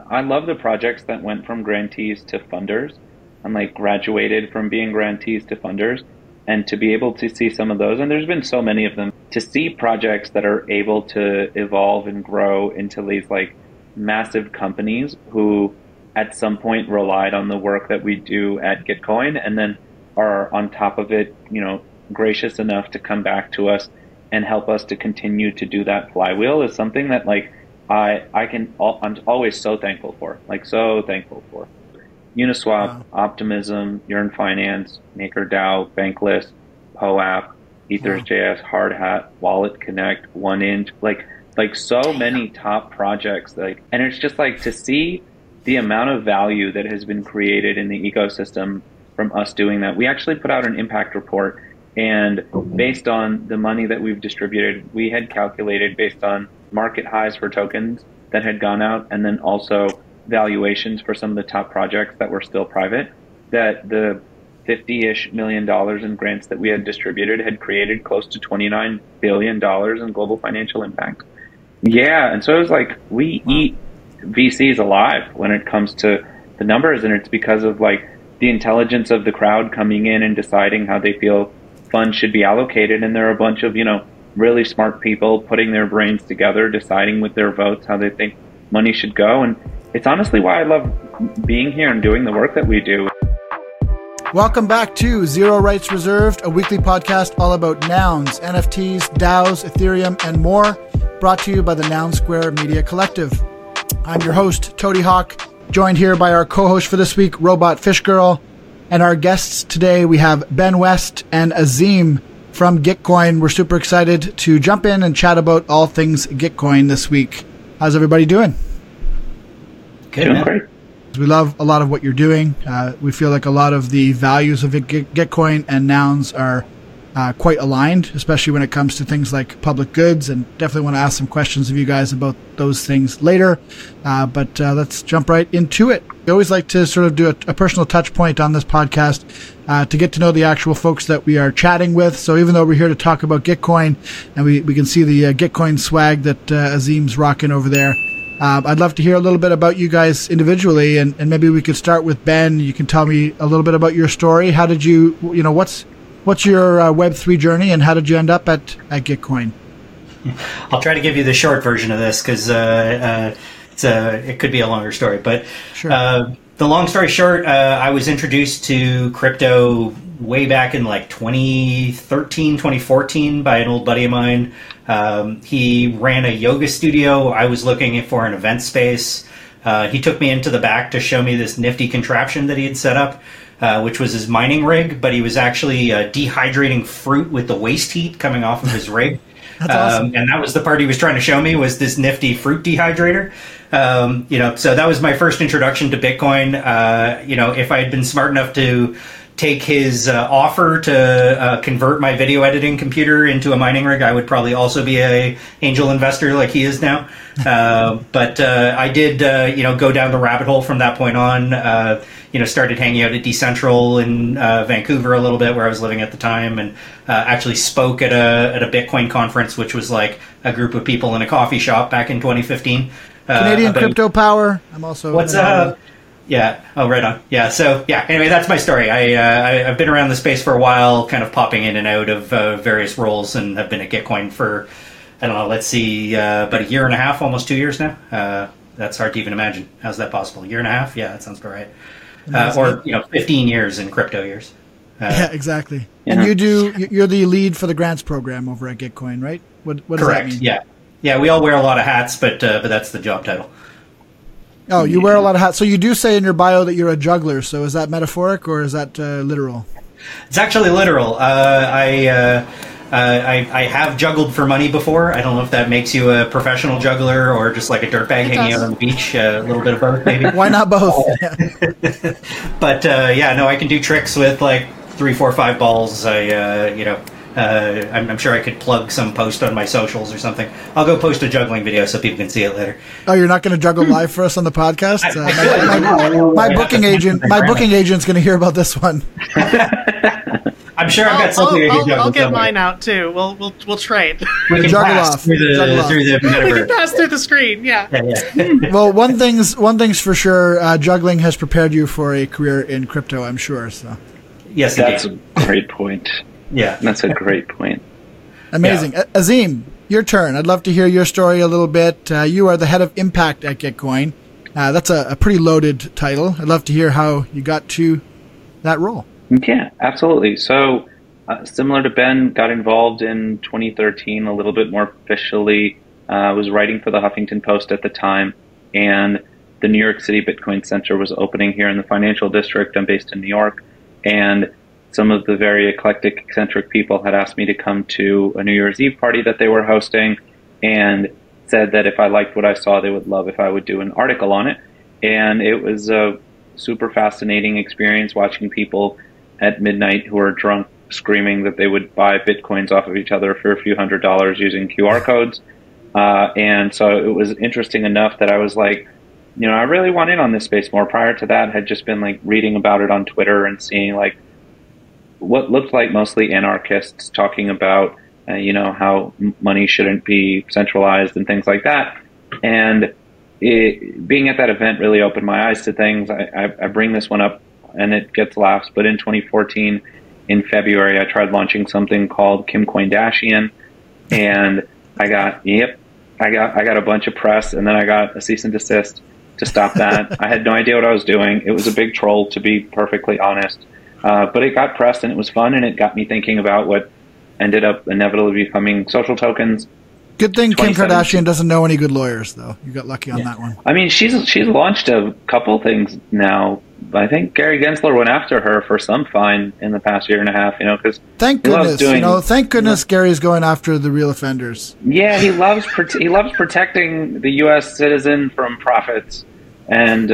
I love the projects that went from grantees to funders and like graduated from being grantees to funders, and to be able to see some of those, and there's been so many of them, to see projects that are able to evolve and grow into these like massive companies who at some point relied on the work that we do at Gitcoin and then are on top of it, gracious enough to come back to us and help us to continue to do that flywheel is something that like I'm always so thankful for, Uniswap, wow. Optimism, Yearn Finance, MakerDAO, Bankless, POAP, Ethers.js, Hardhat, Wallet Connect, 1inch, like so many top projects, and it's just like to see the amount of value that has been created in the ecosystem from us doing that. We actually put out an impact report, and based on the money that we've distributed, we had calculated based on market highs for tokens that had gone out, and then also valuations for some of the top projects that were still private, that the $50-ish million in grants that we had distributed had created close to $29 billion in global financial impact. Yeah, and so it was like, we eat VCs alive when it comes to the numbers, and it's because of like the intelligence of the crowd coming in and deciding how they feel funds should be allocated, and there are a bunch of, really smart people putting their brains together, deciding with their votes how they think money should go, and it's honestly why I love being here and doing the work that we do. Welcome back to Zero Rights Reserved, a weekly podcast all about nouns, NFTs, DAOs, Ethereum, and more, brought to you by the Noun Square Media Collective. I'm your host, Toady Hawk, joined here by our co-host for this week, Robot Fish Girl, and our guests today, we have Ben West and Azim from Gitcoin. We're super excited to jump in and chat about all things Gitcoin this week. How's everybody doing? Good, man. We love a lot of what you're doing. We feel like a lot of the values of Gitcoin and nouns are quite aligned, especially when it comes to things like public goods, and definitely want to ask some questions of you guys about those things later. But let's jump right into it. We always like to sort of do a personal touch point on this podcast to get to know the actual folks that we are chatting with. So even though we're here to talk about Gitcoin, and we can see the Gitcoin swag that Azim's rocking over there, I'd love to hear a little bit about you guys individually, and maybe we could start with Ben. You can tell me a little bit about your story. How did you, what's your Web3 journey, and how did you end up at Gitcoin? I'll try to give you the short version of this because it could be a longer story. But sure. The long story short, I was introduced to crypto way back in like 2013, 2014 by an old buddy of mine. He ran a yoga studio. I was looking for an event space. He took me into the back to show me this nifty contraption that he had set up, which was his mining rig, but he was actually dehydrating fruit with the waste heat coming off of his rig. That's awesome. And that was the part he was trying to show me, was this nifty fruit dehydrator. So that was my first introduction to Bitcoin. If I had been smart enough to take his offer to convert my video editing computer into a mining rig, I would probably also be a angel investor like he is now. But I did, go down the rabbit hole from that point on. Started hanging out at Decentral in Vancouver a little bit, where I was living at the time, and actually spoke at a Bitcoin conference, which was like a group of people in a coffee shop back in 2015. Canadian Crypto Power. I'm also. What's up? Yeah. Oh, right on. Yeah. So, yeah. Anyway, that's my story. I've been around the space for a while, kind of popping in and out of various roles, and have been at Gitcoin for, I don't know, let's see, about a year and a half, almost 2 years now. That's hard to even imagine. How's that possible? A year and a half? Yeah, that sounds about right. Or 15 years in crypto years. Yeah, exactly. And you're the lead for the grants program over at Gitcoin, right? What does Correct. that mean? Yeah. We all wear a lot of hats, but that's the job title. Oh, you wear a lot of hats. So you do say in your bio that you're a juggler. So is that metaphoric or is that literal? It's actually literal. I have juggled for money before. I don't know if that makes you a professional juggler or just like a dirtbag hanging out on the beach. A little bit of both, maybe. Why not both? But I can do tricks with like 3, 4, 5 balls. I'm sure I could plug some post on my socials or something. I'll go post a juggling video so people can see it later. Oh, you're not going to juggle live for us on the podcast? My booking agent's going to hear about this one. I'm I'm sure I've got something I can juggle. I'll get mine out too. We'll trade. We can pass through the metaverse. We can pass through the screen. Yeah. Well, one thing's for sure. Juggling has prepared you for a career in crypto, I'm sure. So. Yes, that's a great point. Yeah, that's a great point. Amazing. Yeah. Azim, your turn. I'd love to hear your story a little bit. You are the head of impact at Gitcoin. That's a pretty loaded title. I'd love to hear how you got to that role. Yeah, absolutely. So, similar to Ben, got involved in 2013 a little bit more officially. I was writing for the Huffington Post at the time, and the New York City Bitcoin Center was opening here in the financial district. I'm based in New York, and some of the very eclectic, eccentric people had asked me to come to a New Year's Eve party that they were hosting, and said that if I liked what I saw, they would love if I would do an article on it. And it was a super fascinating experience watching people at midnight who are drunk screaming that they would buy Bitcoins off of each other for a few $100s using QR codes. And so it was interesting enough that I was like, I really want in on this space more. Prior to that, had just been like reading about it on Twitter and seeing like what looked like mostly anarchists talking about, how money shouldn't be centralized and things like that. And being at that event really opened my eyes to things. I bring this one up and it gets laughs, but in 2014, in February, I tried launching something called Kimcoindashian, and I got a bunch of press, and then I got a cease and desist to stop that. I had no idea what I was doing. It was a big troll, to be perfectly honest. But it got pressed and it was fun, and it got me thinking about what ended up inevitably becoming social tokens. Good thing Kim Kardashian doesn't know any good lawyers, though. You got lucky on that one. I mean, she's launched a couple things now. I think Gary Gensler went after her for some fine in the past year and a half. Because thank goodness, Gary's going after the real offenders. Yeah, he loves protecting the U.S. citizen from profits, and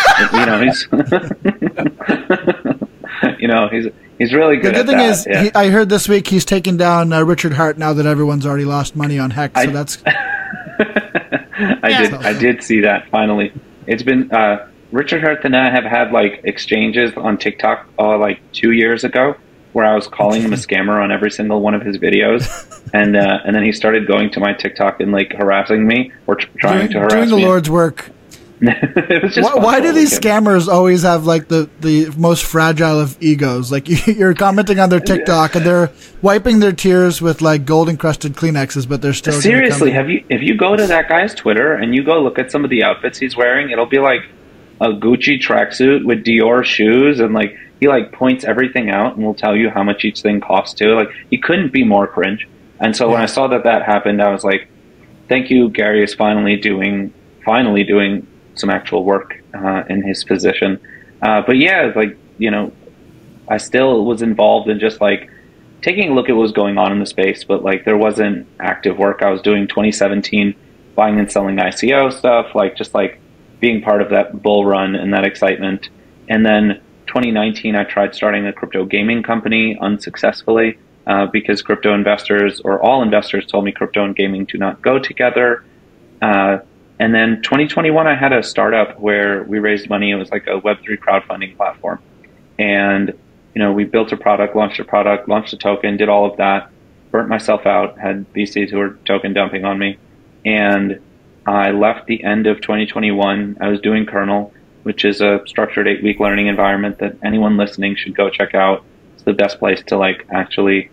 he's really good. The good thing is, I heard this week he's taken down Richard Hart now that everyone's already lost money on Hex. So that's. I did see that finally. It's been Richard Hart and I have had like exchanges on TikTok like 2 years ago where I was calling him a scammer on every single one of his videos, and then he started going to my TikTok and like harassing me or trying to harass me. Doing the Lord's work. It was just why do these scammers always have like the most fragile of egos? Like you're commenting on their TikTok and they're wiping their tears with like gold encrusted Kleenexes, but they're still seriously. If you go to that guy's Twitter and you go look at some of the outfits he's wearing, it'll be like a Gucci tracksuit with Dior shoes, and like he like points everything out and will tell you how much each thing costs too. Like he couldn't be more cringe. And so when I saw that happened, I was like, thank you, Gary is finally doing some actual work in his position. But yeah, like, I still was involved in just like taking a look at what was going on in the space, but like there wasn't active work. I was doing 2017 buying and selling ICO stuff, like just like being part of that bull run and that excitement. And then 2019, I tried starting a crypto gaming company unsuccessfully because crypto investors or all investors told me crypto and gaming do not go together. And then 2021, I had a startup where we raised money. It was like a Web3 crowdfunding platform. And, we built a product, launched a token, did all of that, burnt myself out, had VCs who were token dumping on me. And I left the end of 2021. I was doing Kernel, which is a structured 8-week learning environment that anyone listening should go check out. It's the best place to like actually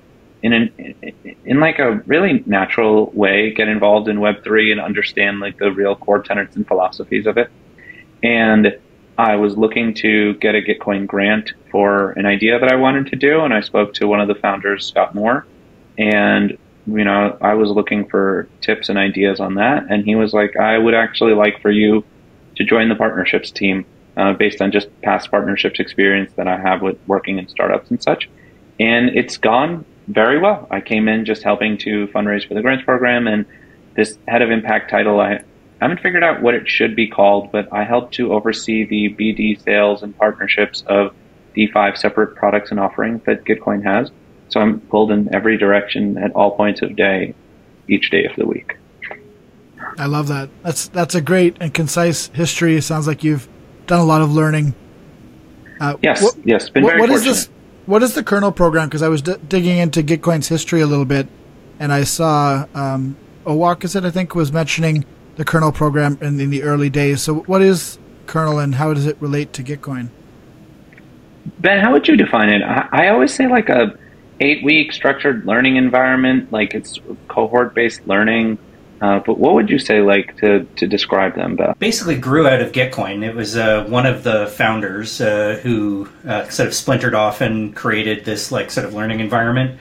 in like a really natural way, get involved in Web3 and understand like the real core tenets and philosophies of it. And I was looking to get a Gitcoin grant for an idea that I wanted to do. And I spoke to one of the founders, Scott Moore, and, I was looking for tips and ideas on that. And he was like, I would actually like for you to join the partnerships team based on just past partnerships experience that I have with working in startups and such. And it's gone very well. I came in just helping to fundraise for the grants program, and this head of impact title, I haven't figured out what it should be called, but I help to oversee the BD sales and partnerships of the 5 separate products and offerings that Gitcoin has. So I'm pulled in every direction at all points of day, each day of the week. I love that. That's a great and concise history. It sounds like you've done a lot of learning. Yes, been very fortunate. What is the kernel program? Because I was digging into Gitcoin's history a little bit, and I saw Owak, I think, was mentioning the kernel program in the early days. So what is kernel and how does it relate to Gitcoin? Ben, how would you define it? I always say like a 8-week structured learning environment, like it's cohort-based learning. But what would you say, like, to describe them, Beth? Basically grew out of Gitcoin. It was one of the founders who sort of splintered off and created this, like, sort of learning environment.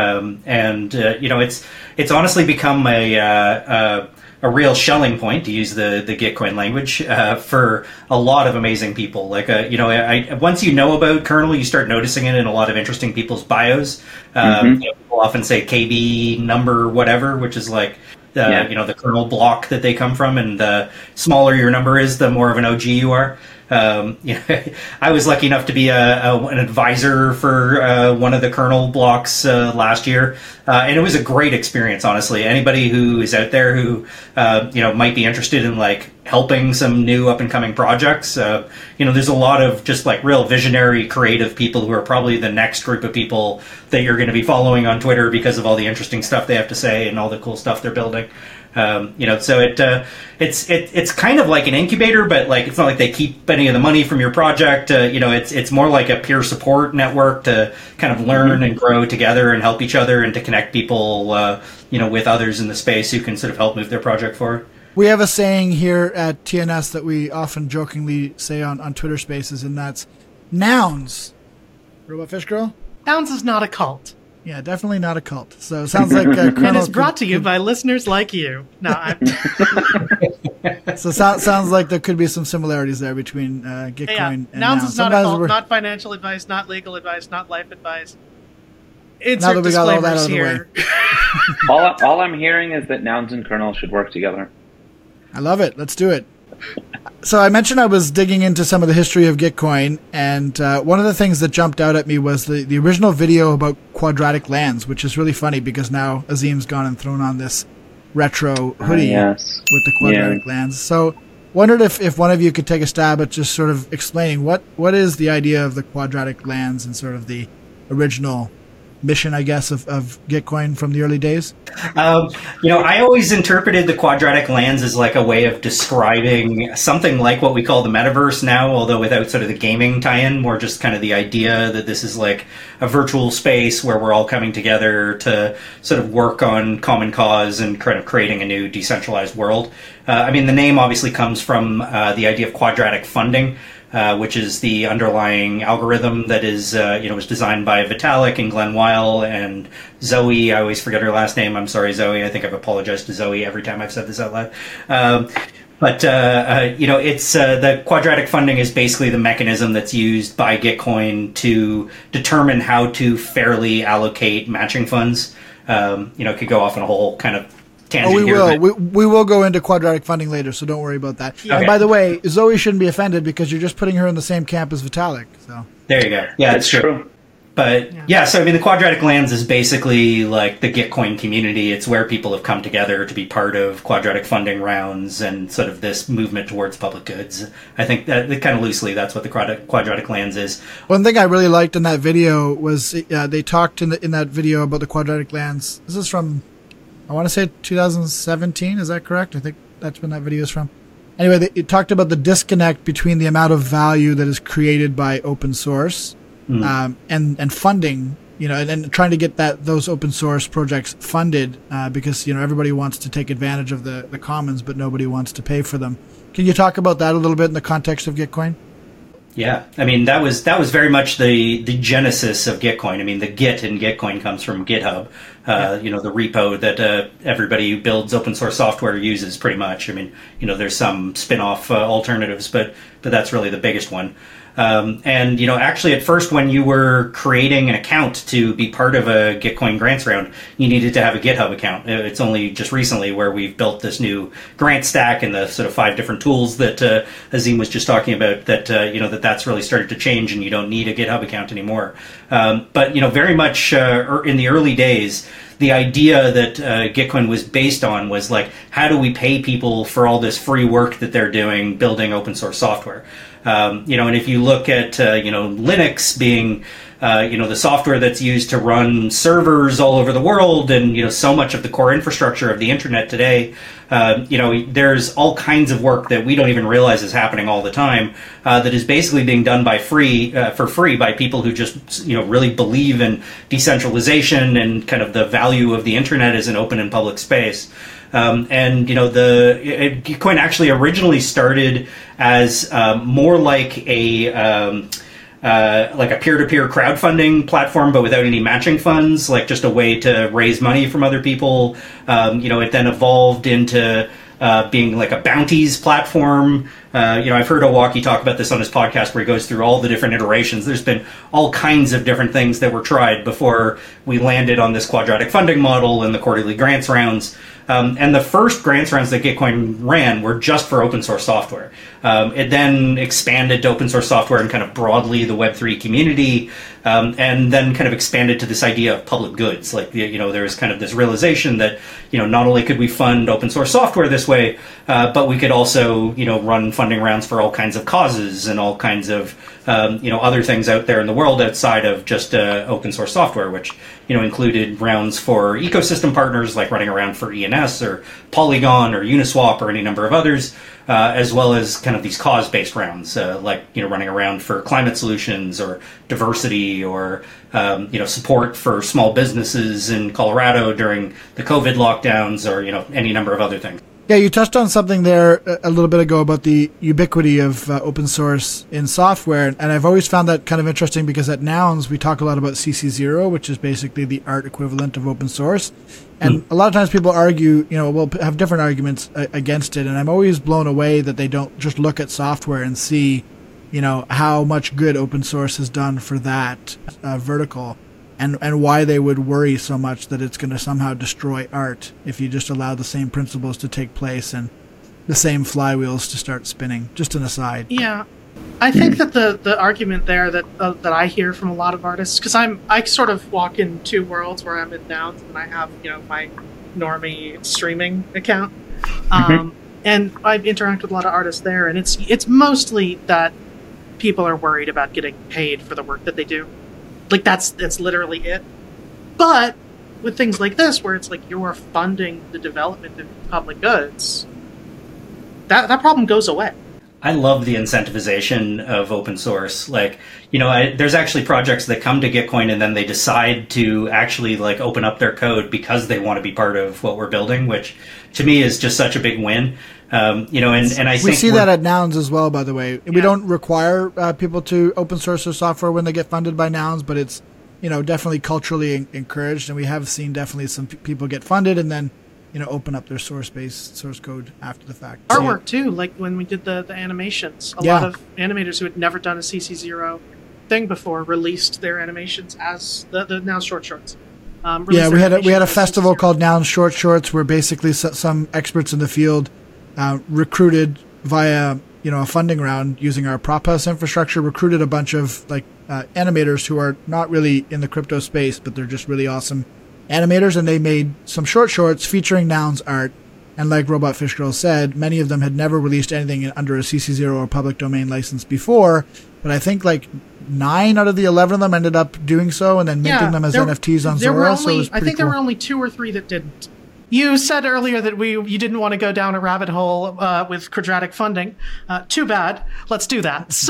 It's honestly become a real Schelling point, to use the Gitcoin language, for a lot of amazing people. Like, once you know about kernel, you start noticing it in a lot of interesting people's bios. People often say KB number whatever, which is like, the kernel block that they come from, and the smaller your number is, the more of an OG you are. I was lucky enough to be an advisor for one of the kernel blocks last year, and it was a great experience. Honestly, anybody who is out there who might be interested in like helping some new up and coming projects, there's a lot of just like real visionary, creative people who are probably the next group of people that you're going to be following on Twitter because of all the interesting stuff they have to say and all the cool stuff they're building. So it's kind of like an incubator, but like it's not like they keep any of the money from your project. It's more like a peer support network to kind of learn and grow together and help each other and to connect people, with others in the space who can sort of help move their project forward. We have a saying here at TNS that we often jokingly say on Twitter Spaces, and that's nouns. Robot Fish Girl? Nouns is not a cult. Yeah, definitely not a cult. So it sounds like and it's brought to you by listeners like you. No, So sounds like there could be some similarities there between Gitcoin and nouns. Nouns is not a cult, not financial advice, not legal advice, not life advice. Now that we got all that out of the way. all I'm hearing is that nouns and kernel should work together. I love it. Let's do it. So I mentioned I was digging into some of the history of Gitcoin, and one of the things that jumped out at me was the original video about quadratic lands, which is really funny because now Azim's gone and thrown on this retro hoodie with the quadratic lands. So wondered if one of you could take a stab at just sort of explaining what is the idea of the quadratic lands and sort of the original mission, I guess, of Gitcoin from the early days? I always interpreted the quadratic lands as like a way of describing something like what we call the metaverse now, although without sort of the gaming tie-in, more just kind of the idea that this is like a virtual space where we're all coming together to sort of work on common cause and kind of creating a new decentralized world. The name obviously comes from the idea of quadratic funding, which is the underlying algorithm that is, was designed by Vitalik and Glenn Weil and Zoe. I always forget her last name. I'm sorry, Zoe. I think I've apologized to Zoe every time I've said this out loud. It's the quadratic funding is basically the mechanism that's used by Gitcoin to determine how to fairly allocate matching funds. It could go off on a whole kind of tangent we will. We will go into quadratic funding later, so don't worry about that. Okay. And by the way, Zoe shouldn't be offended because you're just putting her in the same camp as Vitalik. So there you go. Yeah, that's true. But the quadratic lands is basically like the Gitcoin community. It's where people have come together to be part of quadratic funding rounds and sort of this movement towards public goods. I think that kind of loosely, that's what the quadratic lands is. One thing I really liked in that video was they talked in that video about the quadratic lands. This is from, I want to say 2017. Is that correct? I think that's when that video is from. Anyway, it talked about the disconnect between the amount of value that is created by open source and funding, and trying to get those open source projects funded because, everybody wants to take advantage of the commons, but nobody wants to pay for them. Can you talk about that a little bit in the context of Gitcoin? Yeah, that was very much the genesis of Gitcoin. The Git in Gitcoin comes from GitHub, the repo that everybody who builds open source software uses pretty much. There's some spin-off alternatives, but that's really the biggest one. Actually at first when you were creating an account to be part of a Gitcoin grants round, you needed to have a GitHub account. It's only just recently where we've built this new grant stack and the sort of 5 different tools that Azim was just talking about that's really started to change and you don't need a GitHub account anymore. But very much in the early days, the idea that Gitcoin was based on was like, how do we pay people for all this free work that they're doing building open source software? And if you look at Linux being the software that's used to run servers all over the world, and so much of the core infrastructure of the internet today, there's all kinds of work that we don't even realize is happening all the time that is basically being done for free by people who just really believe in decentralization and kind of the value of the internet as an open and public space. Gitcoin actually originally started as more like a peer-to-peer crowdfunding platform, but without any matching funds, like just a way to raise money from other people. It then evolved into being like a bounties platform. I've heard Owocki talk about this on his podcast where he goes through all the different iterations. There's been all kinds of different things that were tried before we landed on this quadratic funding model and the quarterly grants rounds. And the first grants rounds that Gitcoin ran were just for open source software. It then expanded to open source software and kind of broadly the Web3 community, and then kind of expanded to this idea of public goods. Like, there was kind of this realization that, not only could we fund open source software this way, but we could also, run funding rounds for all kinds of causes and all kinds of, other things out there in the world outside of just open source software, which, included rounds for ecosystem partners like running around for ENS or Polygon or Uniswap or any number of others, as well as kind of these cause-based rounds, like running around for climate solutions or diversity or support for small businesses in Colorado during the COVID lockdowns, or any number of other things. Yeah, you touched on something there a little bit ago about the ubiquity of open source in software, and I've always found that kind of interesting because at Nouns we talk a lot about CC0, which is basically the art equivalent of open source, and a lot of times people argue, will have different arguments against it, and I'm always blown away that they don't just look at software and see, how much good open source has done for that vertical. And why they would worry so much that it's going to somehow destroy art if you just allow the same principles to take place and the same flywheels to start spinning. Just an aside. Yeah, I think that the argument there that I hear from a lot of artists, because I sort of walk in two worlds where I'm in Nouns and I have my normie streaming account, and I interact with a lot of artists there, and it's mostly that people are worried about getting paid for the work that they do. Like, that's literally it. But with things like this, where it's like you're funding the development of public goods, that problem goes away. I love the incentivization of open source. Like, there's actually projects that come to Gitcoin and then they decide to actually like open up their code because they want to be part of what we're building, which to me is just such a big win. And I think we see that at Nouns as well, by the way. Yeah. We don't require people to open source their software when they get funded by Nouns, but it's, definitely culturally encouraged. And we have seen definitely some people get funded and then, open up their source code after the fact. Our work too, like when we did the animations, a lot of animators who had never done a CC0 thing before released their animations as the Nouns short shorts. We had a festival called Nouns Short Shorts where basically some experts in the field recruited via a funding round using our prop house infrastructure, recruited a bunch of animators who are not really in the crypto space, but they're just really awesome animators, and they made some short shorts featuring Nouns art. And like Robot Fish Girl said, many of them had never released anything under a CC0 or public domain license before, but I think 9 out of the 11 of them ended up doing so and then minting them as NFTs on Zora. I think there were only 2 or 3 that didn't. You said earlier that you didn't want to go down a rabbit hole with quadratic funding. Too bad. Let's do that. So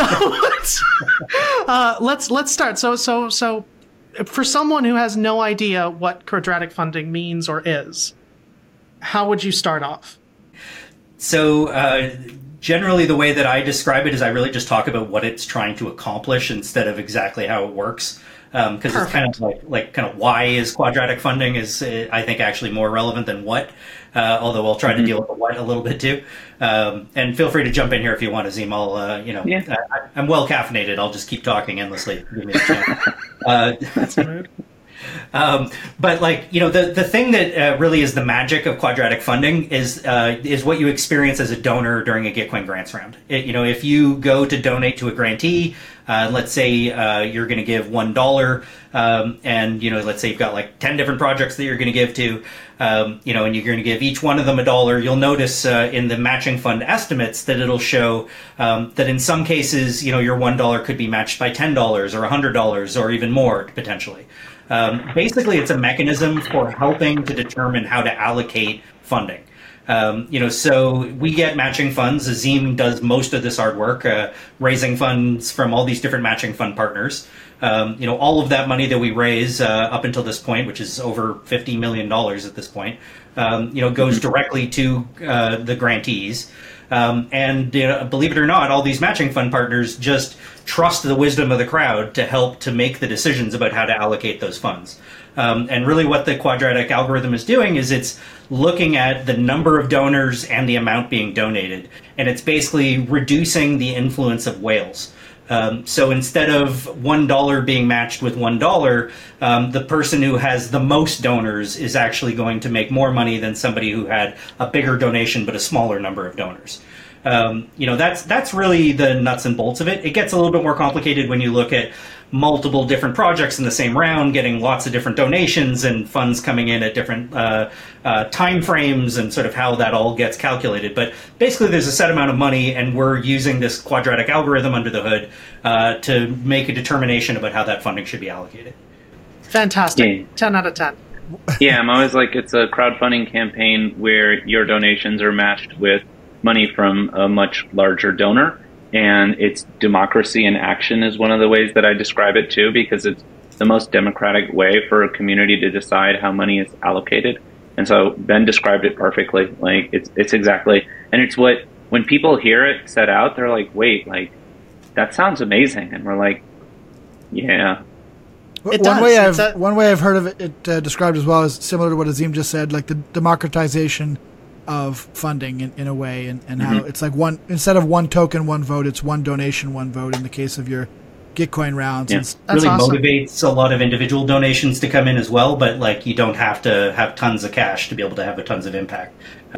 let's start. So for someone who has no idea what quadratic funding means or is, how would you start off? So generally the way that I describe it is I really just talk about what it's trying to accomplish instead of exactly how it works. Because it's kind of like why is quadratic funding is I think actually more relevant than what, although I'll try to deal with the what a little bit too. And feel free to jump in here if you want, Azim. I'm well caffeinated. I'll just keep talking endlessly. Give me a chance. That's rude. But like, the thing that really is the magic of quadratic funding is what you experience as a donor during a Gitcoin grants round. If you go to donate to a grantee, let's say you're going to give $1, and let's say you've got like 10 different projects that you're going to give to, and you're going to give each one of them $1. You'll notice in the matching fund estimates that it'll show that in some cases, your $1 could be matched by $10 or $100 or even more potentially. Basically, it's a mechanism for helping to determine how to allocate funding. So we get matching funds. Azim does most of this hard work, raising funds from all these different matching fund partners. All of that money that we raise up until this point, which is over $50 million at this point, goes directly to the grantees. And believe it or not, all these matching fund partners just trust the wisdom of the crowd to help to make the decisions about how to allocate those funds. And really what the quadratic algorithm is doing is it's looking at the number of donors and the amount being donated. And it's basically reducing the influence of whales. So instead of $1 being matched with $1, the person who has the most donors is actually going to make more money than somebody who had a bigger donation but a smaller number of donors. That's really the nuts and bolts of it. It gets a little bit more complicated when you look at multiple different projects in the same round, getting lots of different donations and funds coming in at different time frames and sort of how that all gets calculated. But basically, there's a set amount of money, and we're using this quadratic algorithm under the hood to make a determination about how that funding should be allocated. Fantastic. Yeah. 10 out of 10. Yeah, I'm always like, it's a crowdfunding campaign where your donations are matched with money from a much larger donor. And it's democracy in action is one of the ways that I describe it too, because it's the most democratic way for a community to decide how money is allocated. And so Ben described it perfectly. Like it's exactly, and it's what, when people hear it set out, they're like, wait, like that sounds amazing. And we're like, yeah. One way I've heard of it described as well is similar to what Azim just said, like the democratization of funding in a way, and how it's like one, instead of one token, one vote, it's one donation, one vote in the case of your Gitcoin rounds. Yeah. That's really awesome. Motivates a lot of individual donations to come in as well, but like you don't have to have tons of cash to be able to have a tons of impact.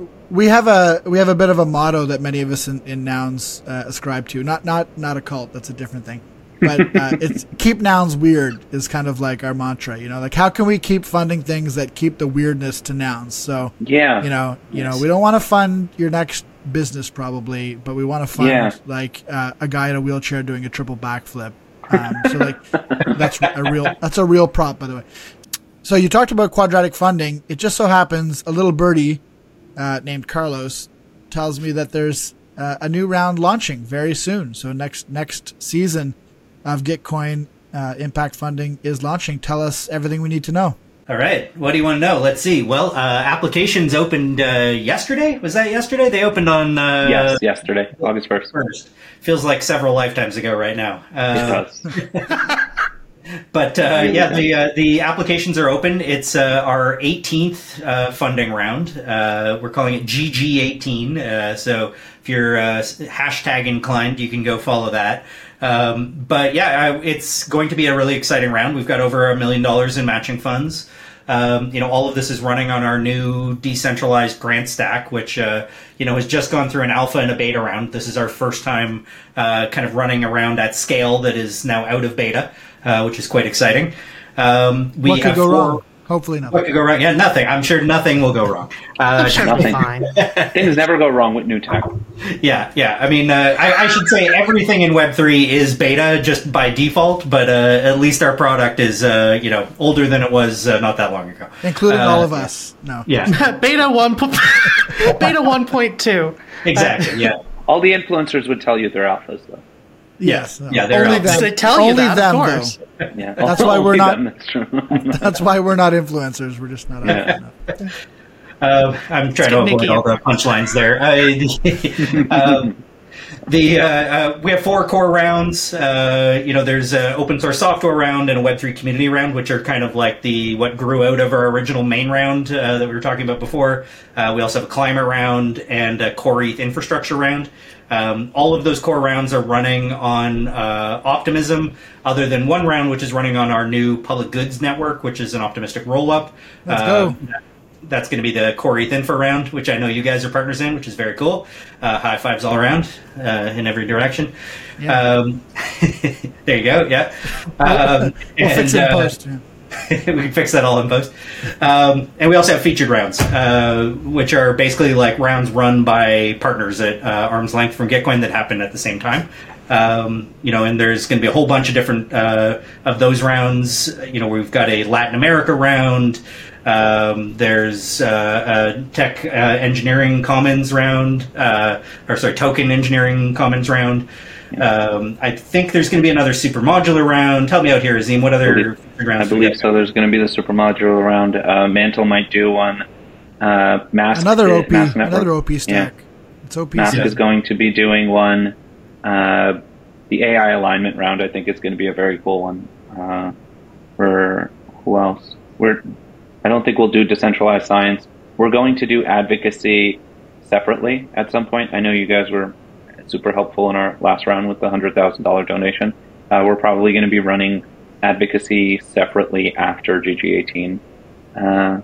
We have a bit of a motto that many of us in Nouns ascribe to. Not a cult, that's a different thing. But it's keep nouns weird is kind of like our mantra, like how can we keep funding things that keep the weirdness to nouns? So yeah, we don't want to fund your next business probably, but we want to fund like a guy in a wheelchair doing a triple backflip. So like that's a real prop, by the way. So you talked about quadratic funding. It just so happens a little birdie named Carlos tells me that there's a new round launching very soon. So next season of Gitcoin impact funding is launching. Tell us everything we need to know. All right. What do you want to know? Let's see. Well, applications opened yesterday. Was that yesterday? They opened on... yes, yesterday, August 1st. Feels like several lifetimes ago right now. It does. But the applications are open. It's our 18th funding round. We're calling it GG18. So if you're hashtag inclined, you can go follow that. But it's going to be a really exciting round. We've got over $1 million in matching funds. All of this is running on our new decentralized grant stack, which, has just gone through an alpha and a beta round. This is our first time kind of running around at scale that is now out of beta, which is quite exciting. What could go wrong? Hopefully nothing. What could go wrong? Yeah, nothing. I'm sure nothing will go wrong. Nothing. Fine. Things never go wrong with new tech. Yeah. I mean, I should say everything in Web3 is beta just by default, but at least our product is, older than it was not that long ago. Including all of us. No. Yeah. Beta 1.2. Exactly, yeah. All the influencers would tell you they're alphas, though. Yes. Yeah, they're only alphas. them. They tell you only that, them, of course. though. Yeah. That's why we're not. That's true. That's why we're not influencers. We're just not alpha enough. I'm trying to avoid all the punchlines there. We have 4 core rounds. There's an open source software round and a Web3 community round, which are kind of like what grew out of our original main round that we were talking about before. We also have a climate round and a core ETH infrastructure round. All of those core rounds are running on Optimism, other than one round which is running on our new public goods network, which is an optimistic rollup. Let's go. That's going to be the core ETH Info round, which I know you guys are partners in, which is very cool. High fives all around in every direction. Yeah. There you go. Yeah. We'll fix it in post. Yeah. We can fix that all in post. And we also have featured rounds, which are basically like rounds run by partners at arm's length from Gitcoin that happen at the same time. And there's going to be a whole bunch of different of those rounds. We've got a Latin America round. There's a tech engineering commons round, token engineering commons round. I think there's going to be another super modular round. Help me out here, Azim. What other rounds? I believe so. There's going to be the super modular round. Mantle might do one. Mask, another OP stack. Yeah. It's OP. Mask is going to be doing one. The AI alignment round, I think, is going to be a very cool one. For who else? I don't think we'll do decentralized science. We're going to do advocacy separately at some point. I know you guys were super helpful in our last round with the $100,000 donation. We're probably going to be running advocacy separately after GG18. It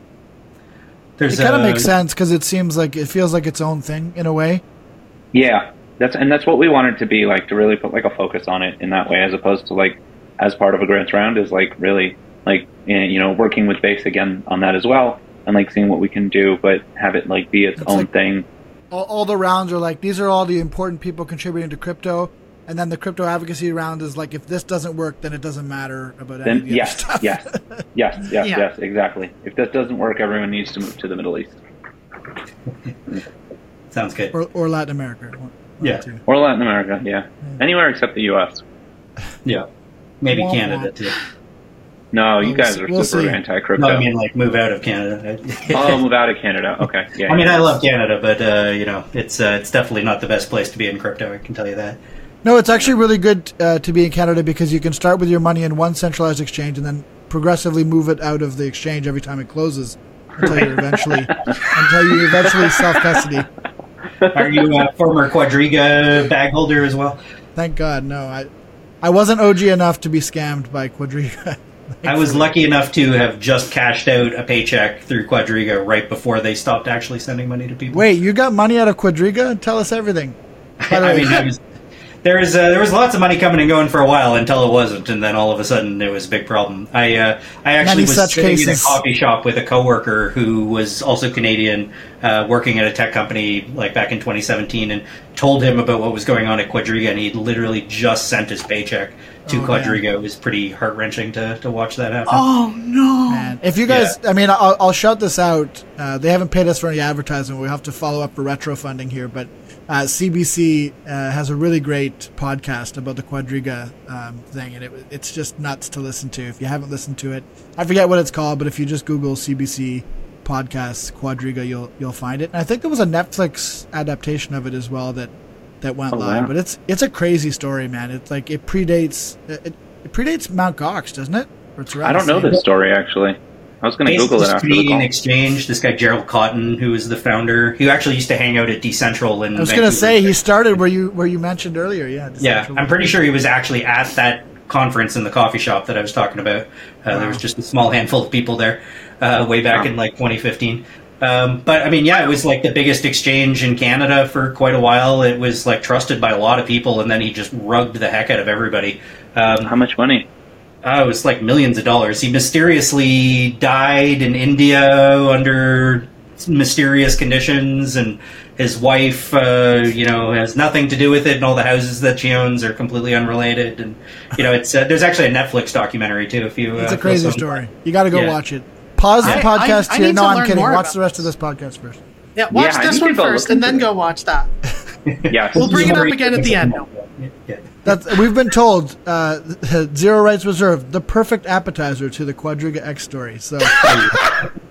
kind of makes sense because it feels like its own thing in a way. Yeah, that's what we want it to be, like, to really put like a focus on it in that way, as opposed to like as part of a grants round is like really like working with Base again on that as well, and like seeing what we can do, but have it like be its own like, thing. All the rounds are like, these are all the important people contributing to crypto, and then the crypto advocacy round is like, if this doesn't work, then it doesn't matter about any of the other stuff. Yes, exactly. If this doesn't work, everyone needs to move to the Middle East. Sounds good. Or Latin America. Or Latin America, yeah. Anywhere except the U.S. Yeah. Maybe Canada, too. No, you guys are super anti-crypto. No, I mean, like, move out of Canada. Move out of Canada. Okay. Yeah. I mean, I love Canada, but, it's definitely not the best place to be in crypto, I can tell you that. No, it's actually really good to be in Canada because you can start with your money in one centralized exchange and then progressively move it out of the exchange every time it closes until you eventually self-custody. Are you a former Quadriga bag holder as well? Thank God, no. I wasn't OG enough to be scammed by Quadriga. I was lucky enough to have just cashed out a paycheck through Quadriga right before they stopped actually sending money to people. Wait, you got money out of Quadriga? Tell us everything. There was lots of money coming and going for a while until it wasn't, and then all of a sudden it was a big problem. I actually was sitting in a coffee shop with a coworker who was also Canadian, working at a tech company like back in 2017, and told him about what was going on at Quadriga, and he'd literally just sent his paycheck to Quadriga. Man. It was pretty heart-wrenching to watch that happen. Oh, no. Man. If you guys, I mean, I'll shout this out. They haven't paid us for any advertising. We'll have to follow up for retro funding here, but CBC has a really great podcast about the Quadriga thing, and it's just nuts to listen to. If you haven't listened to it, I forget what it's called, but if you just Google CBC podcasts Quadriga, you'll find it. And I think there was a Netflix adaptation of it as well that went live. Wow. But it's a crazy story, man. It's like it predates Mt. Gox, doesn't it? Or it's I don't know this story actually. I was going to Google it after the call. Exchange. This guy Gerald Cotton, who was the founder, he actually used to hang out at Decentral in. I was going to say he started where you mentioned earlier. Yeah. Yeah, I'm pretty sure he was actually at that conference in the coffee shop that I was talking about. Wow. There was just a small handful of people there way back in like 2015. But I mean, yeah, it was like the biggest exchange in Canada for quite a while. It was like trusted by a lot of people, and then he just rugged the heck out of everybody. How much money? It was like millions of dollars. He mysteriously died in India under mysterious conditions, and his wife, has nothing to do with it, and all the houses that she owns are completely unrelated. And it's there's actually a Netflix documentary too. It's a crazy story. You got to go watch it. Pause the podcast here. No, I'm kidding. Watch the rest of this podcast first. Yeah, watch this one first, and then go watch that. Yes, we'll bring it up again at the end. We've been told zero rights reserved, the perfect appetizer to the Quadriga X story. So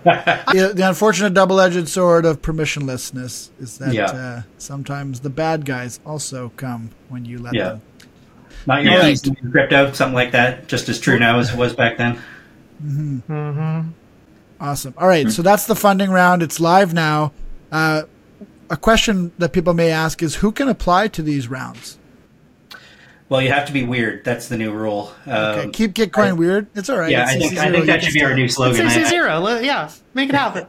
The unfortunate double-edged sword of permissionlessness is that Yeah. Sometimes the bad guys also come when you let Yeah. them. Not your All right. keys in crypto, something like that. Just as true now as it was back then. Awesome. All right, so that's the funding round. It's live now. A question that people may ask is, who can apply to these rounds? Well, you have to be weird. That's the new rule. Okay, keep Gitcoin weird. It's all right. Yeah, It's I think CC0, that should be our new slogan. CC0, yeah, make it happen.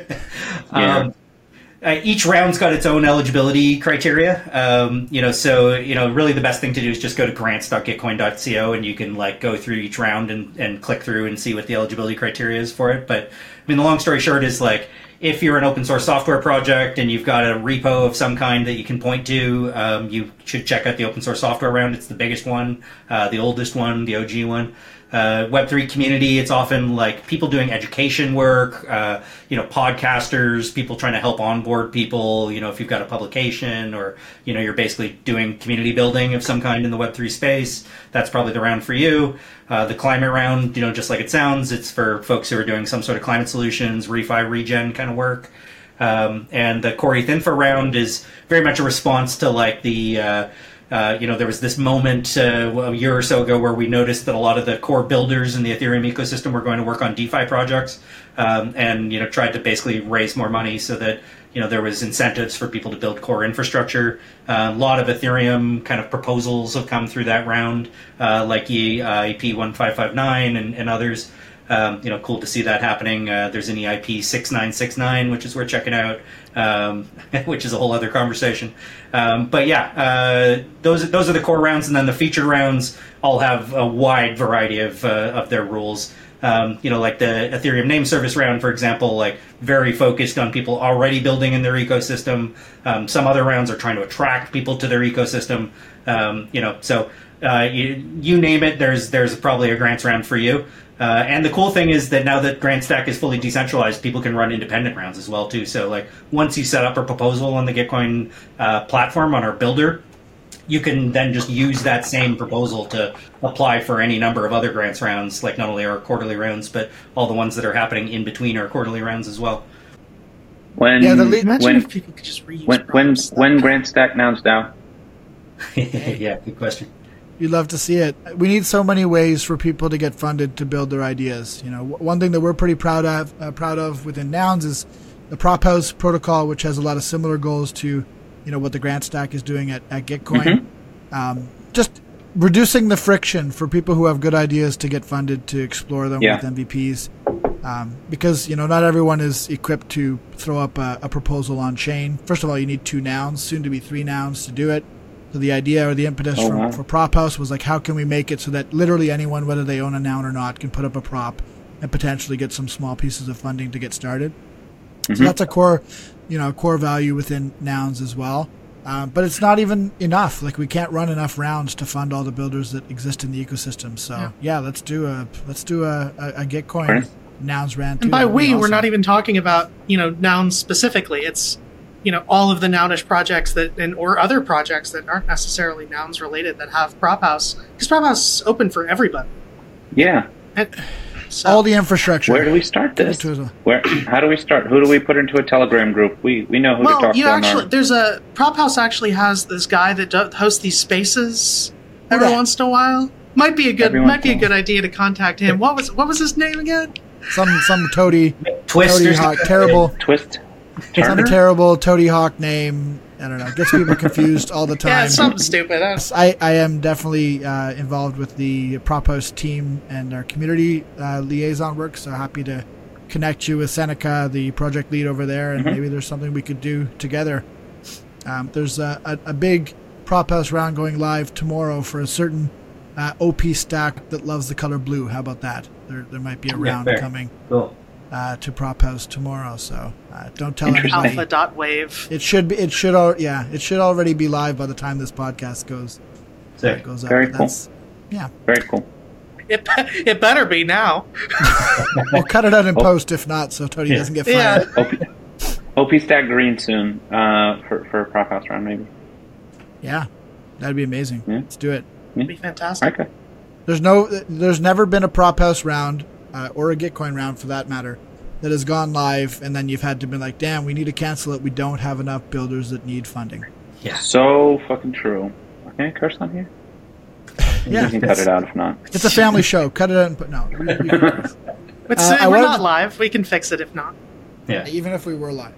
Each round's got its own eligibility criteria. Really the best thing to do is just go to grants.gitcoin.co and you can go through each round and click through and see what the eligibility criteria is for it. But the long story short is if you're an open source software project and you've got a repo of some kind that you can point to, you should check out the open source software round. It's the biggest one, the oldest one, the OG one. Web3 community, it's often people doing education work, podcasters, people trying to help onboard people, if you've got a publication or, you're basically doing community building of some kind in the Web3 space, that's probably the round for you. The climate round, just like it sounds, it's for folks who are doing some sort of climate solutions, refi, regen kind of work. And the Core ETH Info round is very much a response to there was this moment a year or so ago where we noticed that a lot of the core builders in the Ethereum ecosystem were going to work on DeFi projects, and tried to basically raise more money so that there was incentives for people to build core infrastructure. A lot of Ethereum kind of proposals have come through that round, like EIP 1559 and others. Cool to see that happening. There's an EIP 6969, which is worth checking out, which is a whole other conversation. Those are the core rounds, and then the feature rounds all have a wide variety of their rules. Like the Ethereum name service round, for example, very focused on people already building in their ecosystem. Some other rounds are trying to attract people to their ecosystem. You name it, there's probably a grants round for you. And the cool thing is that now that GrantStack is fully decentralized, people can run independent rounds as well too. So once you set up a proposal on the Gitcoin platform on our builder, you can then just use that same proposal to apply for any number of other grants rounds, not only our quarterly rounds, but all the ones that are happening in between our quarterly rounds as well. Imagine if people could just reuse when GrantStack nows DAO? Yeah, good question. You'd love to see it. We need so many ways for people to get funded to build their ideas. One thing that we're pretty proud of within Nouns is the Prop House protocol, which has a lot of similar goals to, what the GrantStack is doing at Gitcoin. Just reducing the friction for people who have good ideas to get funded to explore them with MVPs. Because, not everyone is equipped to throw up a proposal on chain. First of all, you need 2 nouns, soon to be 3 nouns to do it. So the idea or the impetus for Prop House was how can we make it so that literally anyone, whether they own a noun or not, can put up a prop and potentially get some small pieces of funding to get started. So that's a core value within Nouns as well. But it's not even enough. We can't run enough rounds to fund all the builders that exist in the ecosystem. So let's do a Gitcoin Nouns round. And by we're not even talking about Nouns specifically. It's all of the Nounish projects or other projects that aren't necessarily Nouns related that have Prop House, because Prop House is open for everybody. Yeah. So, all the infrastructure. Where do we start this? How do we start? Who do we put into a Telegram group? We know who to talk to. There's a Prop House actually has this guy that hosts these spaces every once in a while. Might be a good idea to contact him. What was his name again? Some toady hawk, terrible twist. Some terrible Toady Hawk name. I don't know. Gets people confused all the time. Yeah, something stupid. I am definitely involved with the Prop House team and our community liaison work, so happy to connect you with Seneca, the project lead over there, and maybe there's something we could do together. There's a big Prop House round going live tomorrow for a certain OP stack that loves the color blue. How about that? There might be a round coming. Cool. To Prop House tomorrow, so don't tell anybody. Alpha.wave. It should already be live by the time this podcast goes up. Very cool. Yeah, very cool. It better be now. We'll cut it out in post if not, so Tony doesn't get fired. OP Stack Green soon for a Prop House round maybe. Yeah, that'd be amazing. Yeah. Let's do it. It'd be fantastic. Okay. There's never been a Prop House round. Or a Gitcoin round for that matter, that has gone live, and then you've had to be like, damn, we need to cancel it. We don't have enough builders that need funding. Yeah. So fucking true. Can I curse on here? Yeah. You can cut it out if not. It's a family show. Cut it out and put, no. We can curse. We're not live. We can fix it if not. Yeah. Even if we were live.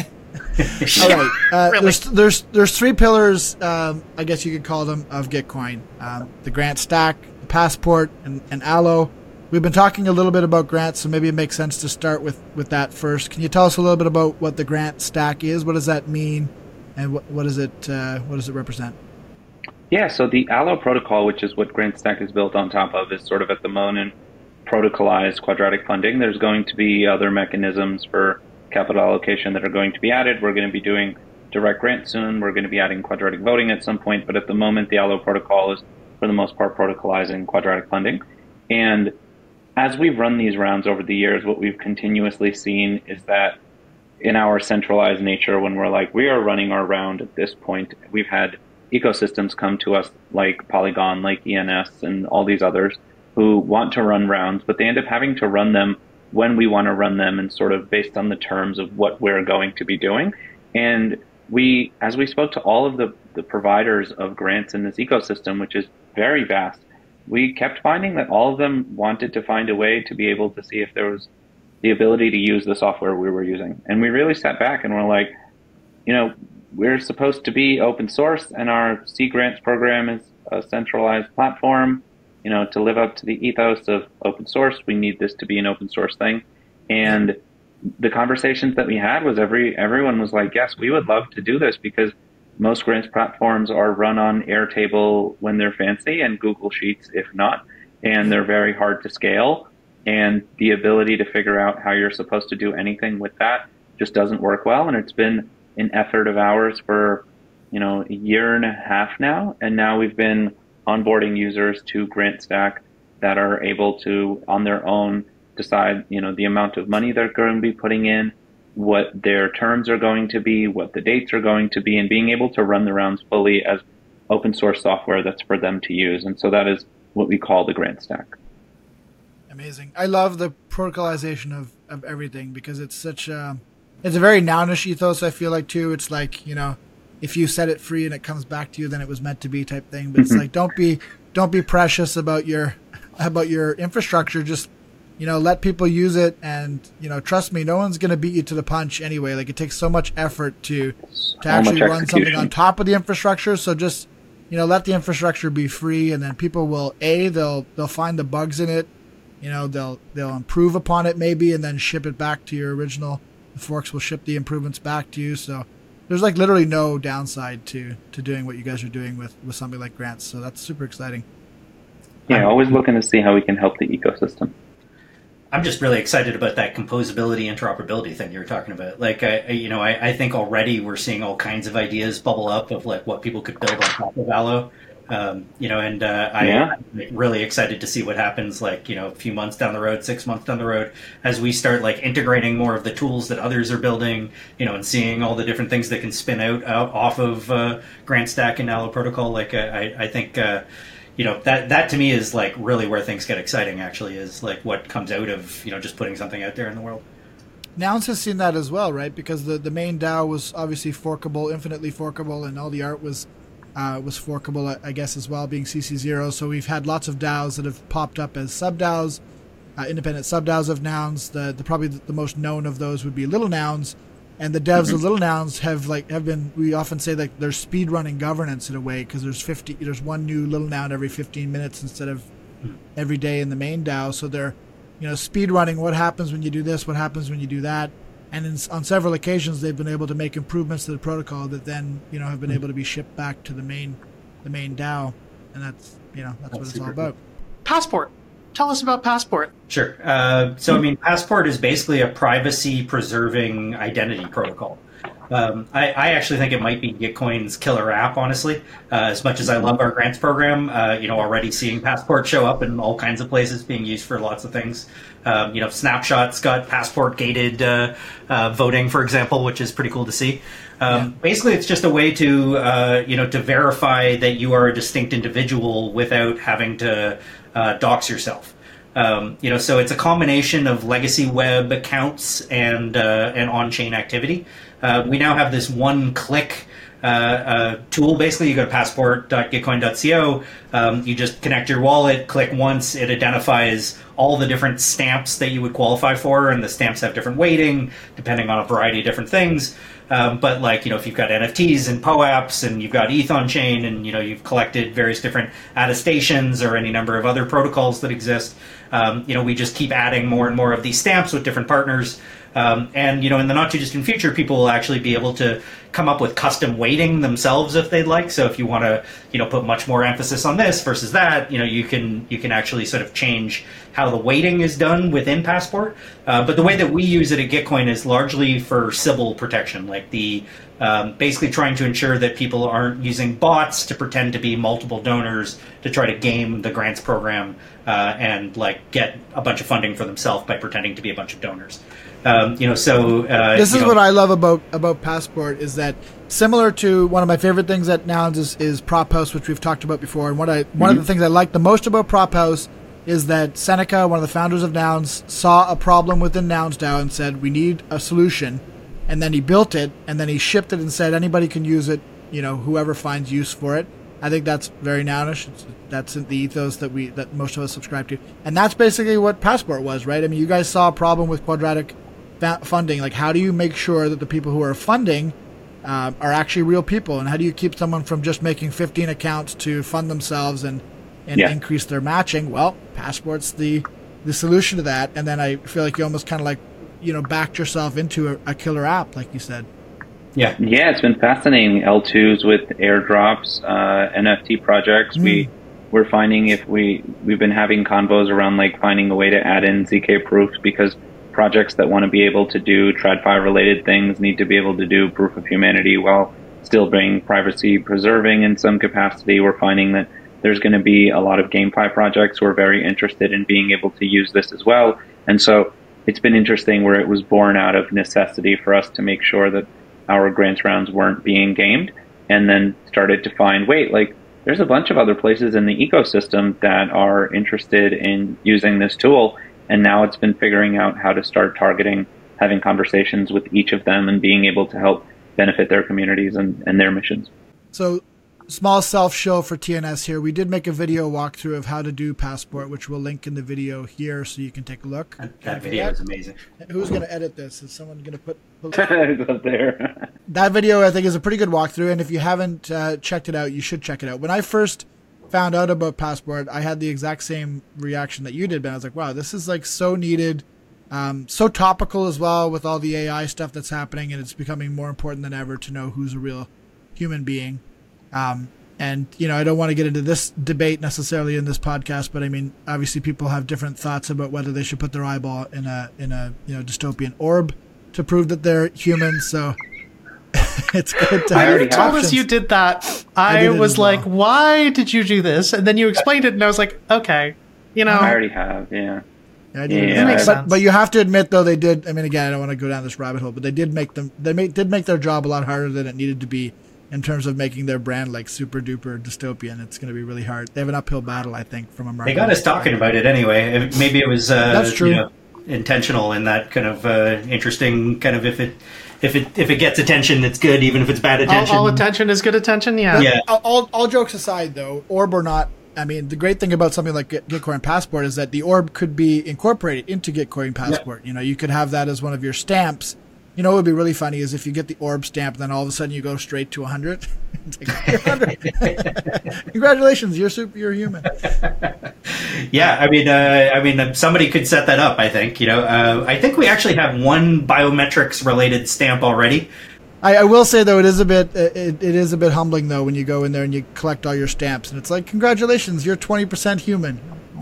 All right. Really? There's three pillars, I guess you could call them, of Gitcoin. The Grant Stack, the Passport, and Allo. We've been talking a little bit about grants, so maybe it makes sense to start with that first. Can you tell us a little bit about what the Grant Stack is? What does that mean, and what does it represent? Yeah, so the Allo protocol, which is what Grant Stack is built on top of, is sort of at the moment protocolized quadratic funding. There's going to be other mechanisms for capital allocation that are going to be added. We're going to be doing direct grant soon. We're going to be adding quadratic voting at some point, but at the moment, the Allo protocol is, for the most part, protocolizing quadratic funding. And as we've run these rounds over the years, what we've continuously seen is that in our centralized nature, when we're like, we are running our round at this point, we've had ecosystems come to us like Polygon, like ENS, and all these others who want to run rounds, but they end up having to run them when we want to run them and sort of based on the terms of what we're going to be doing. And as we spoke to all of the providers of grants in this ecosystem, which is very vast, we kept finding that all of them wanted to find a way to be able to see if there was the ability to use the software we were using. And we really sat back and were like, we're supposed to be open source, and our Sea Grants program is a centralized platform. To live up to the ethos of open source, we need this to be an open source thing. And the conversations that we had was everyone was like, yes, we would love to do this because most grants platforms are run on Airtable when they're fancy and Google Sheets if not, and they're very hard to scale. And the ability to figure out how you're supposed to do anything with that just doesn't work well. And it's been an effort of ours for, a year and a half now. And now we've been onboarding users to Grant Stack that are able to, on their own, decide, the amount of money they're going to be putting in, what their terms are going to be, what the dates are going to be, and being able to run the rounds fully as open source software that's for them to use. And so that is what we call the Grant Stack. Amazing. I love the protocolization of everything because it's it's a very nounish ethos, I feel like, too. It's like, if you set it free and it comes back to you, then it was meant to be type thing. But it's like, don't be precious about your infrastructure. Just, let people use it. And, trust me, no one's going to beat you to the punch anyway. Like, it takes so much effort to actually run something on top of the infrastructure. So just, let the infrastructure be free, and then people will, they'll find the bugs in it. They'll improve upon it maybe, and then ship it back to your original. The forks will ship the improvements back to you. So there's like literally no downside to doing what you guys are doing with something like grants. So that's super exciting. Yeah, always looking to see how we can help the ecosystem. I'm just really excited about that composability, interoperability thing you were talking about. Like, I think already we're seeing all kinds of ideas bubble up of like what people could build on top of Allo. I'm really excited to see what happens, like, a few months down the road, 6 months down the road, as we start like integrating more of the tools that others are building, and seeing all the different things that can spin out off of Grant Stack and Allo protocol. Like, I think, that to me is like really where things get exciting, actually, is like what comes out of, just putting something out there in the world. Nouns has seen that as well, right? Because the main DAO was obviously forkable, infinitely forkable, and all the art was forkable, I guess, as well, being CC0. So we've had lots of DAOs that have popped up as sub-DAOs, independent sub-DAOs of Nouns. The probably the most known of those would be Little Nouns, and the devs of Little Nouns have been. We often say that they're speed running governance in a way, because there's one new Little Noun every 15 minutes instead of every day in the main DAO. So they're speed running what happens when you do this, what happens when you do that. And on several occasions, they've been able to make improvements to the protocol that then, have been able to be shipped back to the main DAO, and that's what it's all about. Passport. Tell us about Passport. Sure. Passport is basically a privacy-preserving identity protocol. I actually think it might be Gitcoin's killer app, honestly. As much as I love our grants program, already seeing Passport show up in all kinds of places, being used for lots of things. Snapshot's got Passport-gated voting, for example, which is pretty cool to see. Basically, it's just a way to, to verify that you are a distinct individual without having to dox yourself. So it's a combination of legacy web accounts and on-chain activity. We now have this one-click tool. Basically, you go to passport.gitcoin.co. You just connect your wallet, click once, it identifies all the different stamps that you would qualify for, and the stamps have different weighting depending on a variety of different things. But if you've got NFTs and POAPs and you've got ETH on chain and, you've collected various different attestations or any number of other protocols that exist, we just keep adding more and more of these stamps with different partners. In the not too distant future, people will actually be able to come up with custom weighting themselves if they'd like. So if you want to, put much more emphasis on this versus that, you can actually sort of change how the weighting is done within Passport. But the way that we use it at Gitcoin is largely for Sybil protection, like basically trying to ensure that people aren't using bots to pretend to be multiple donors to try to game the grants program and get a bunch of funding for themselves by pretending to be a bunch of donors. This is what I love about Passport is that similar to one of my favorite things at Nouns is Prop House, which we've talked about before. And one of the things I like the most about Prop House is that Seneca, one of the founders of Nouns, saw a problem within Nouns DAO and said, we need a solution. And then he built it, and then he shipped it and said, anybody can use it, whoever finds use for it. I think that's very Nounish. That's the ethos that most of us subscribe to. And that's basically what Passport was, right? I mean, you guys saw a problem with quadratic funding. Like, how do you make sure that the people who are funding are actually real people? And how do you keep someone from just making 15 accounts to fund themselves and increase their matching? Well, Passport's the solution to that. And then I feel like you almost kind of backed yourself into a killer app, like you said. Yeah, it's been fascinating. L2s with airdrops, NFT projects. We're finding we've been having convos around finding a way to add in ZK proofs, because projects that want to be able to do TradFi related things need to be able to do proof of humanity while still being privacy preserving in some capacity. We're finding that there's going to be a lot of GameFi projects who are very interested in being able to use this as well. And so it's been interesting where it was born out of necessity for us to make sure that our grants rounds weren't being gamed, and then started to find, there's a bunch of other places in the ecosystem that are interested in using this tool. And now it's been figuring out how to start targeting, having conversations with each of them and being able to help benefit their communities and their missions. So, small self-show for TNS here. We did make a video walkthrough of how to do Passport, which we'll link in the video here so you can take a look. That video is amazing. Who's going to edit this? Is someone going to put it's up there? That video, I think, is a pretty good walkthrough, and if you haven't checked it out, you should check it out. When I first found out about Passport, I had the exact same reaction that you did, Ben. I was like, wow, this is so needed, so topical as well with all the AI stuff that's happening, and it's becoming more important than ever to know who's a real human being. And I don't want to get into this debate necessarily in this podcast, but I mean, obviously people have different thoughts about whether they should put their eyeball in a dystopian orb to prove that they're human. So it's good to have you told us you did that. I was like, why did you do this? And then you explained it, and I was like, okay, I already have, yeah. I did. Yeah, makes sense. But you have to admit, though, they did. I mean, again, I don't want to go down this rabbit hole, but they did make them. Did make their job a lot harder than it needed to be in terms of making their brand super duper dystopian. It's going to be really hard. They have an uphill battle, I think, from a market. They got us talking about it anyway. Maybe it was that's true. Intentional in that kind of interesting kind of if it gets attention, it's good, even if it's bad attention. All attention is good attention. Yeah. Yeah. All jokes aside, though, orb or not. I mean, the great thing about something like Gitcoin Passport is that the orb could be incorporated into Gitcoin Passport. Yeah. You could have that as one of your stamps. What would be really funny is if you get the orb stamp, then all of a sudden you go straight to 100. You're 100. Congratulations, you're human. Yeah, I mean, somebody could set that up. I think. I think we actually have one biometrics related stamp already. I will say though, it is a bit humbling though when you go in there and you collect all your stamps, and it's like, congratulations, you're 20% human.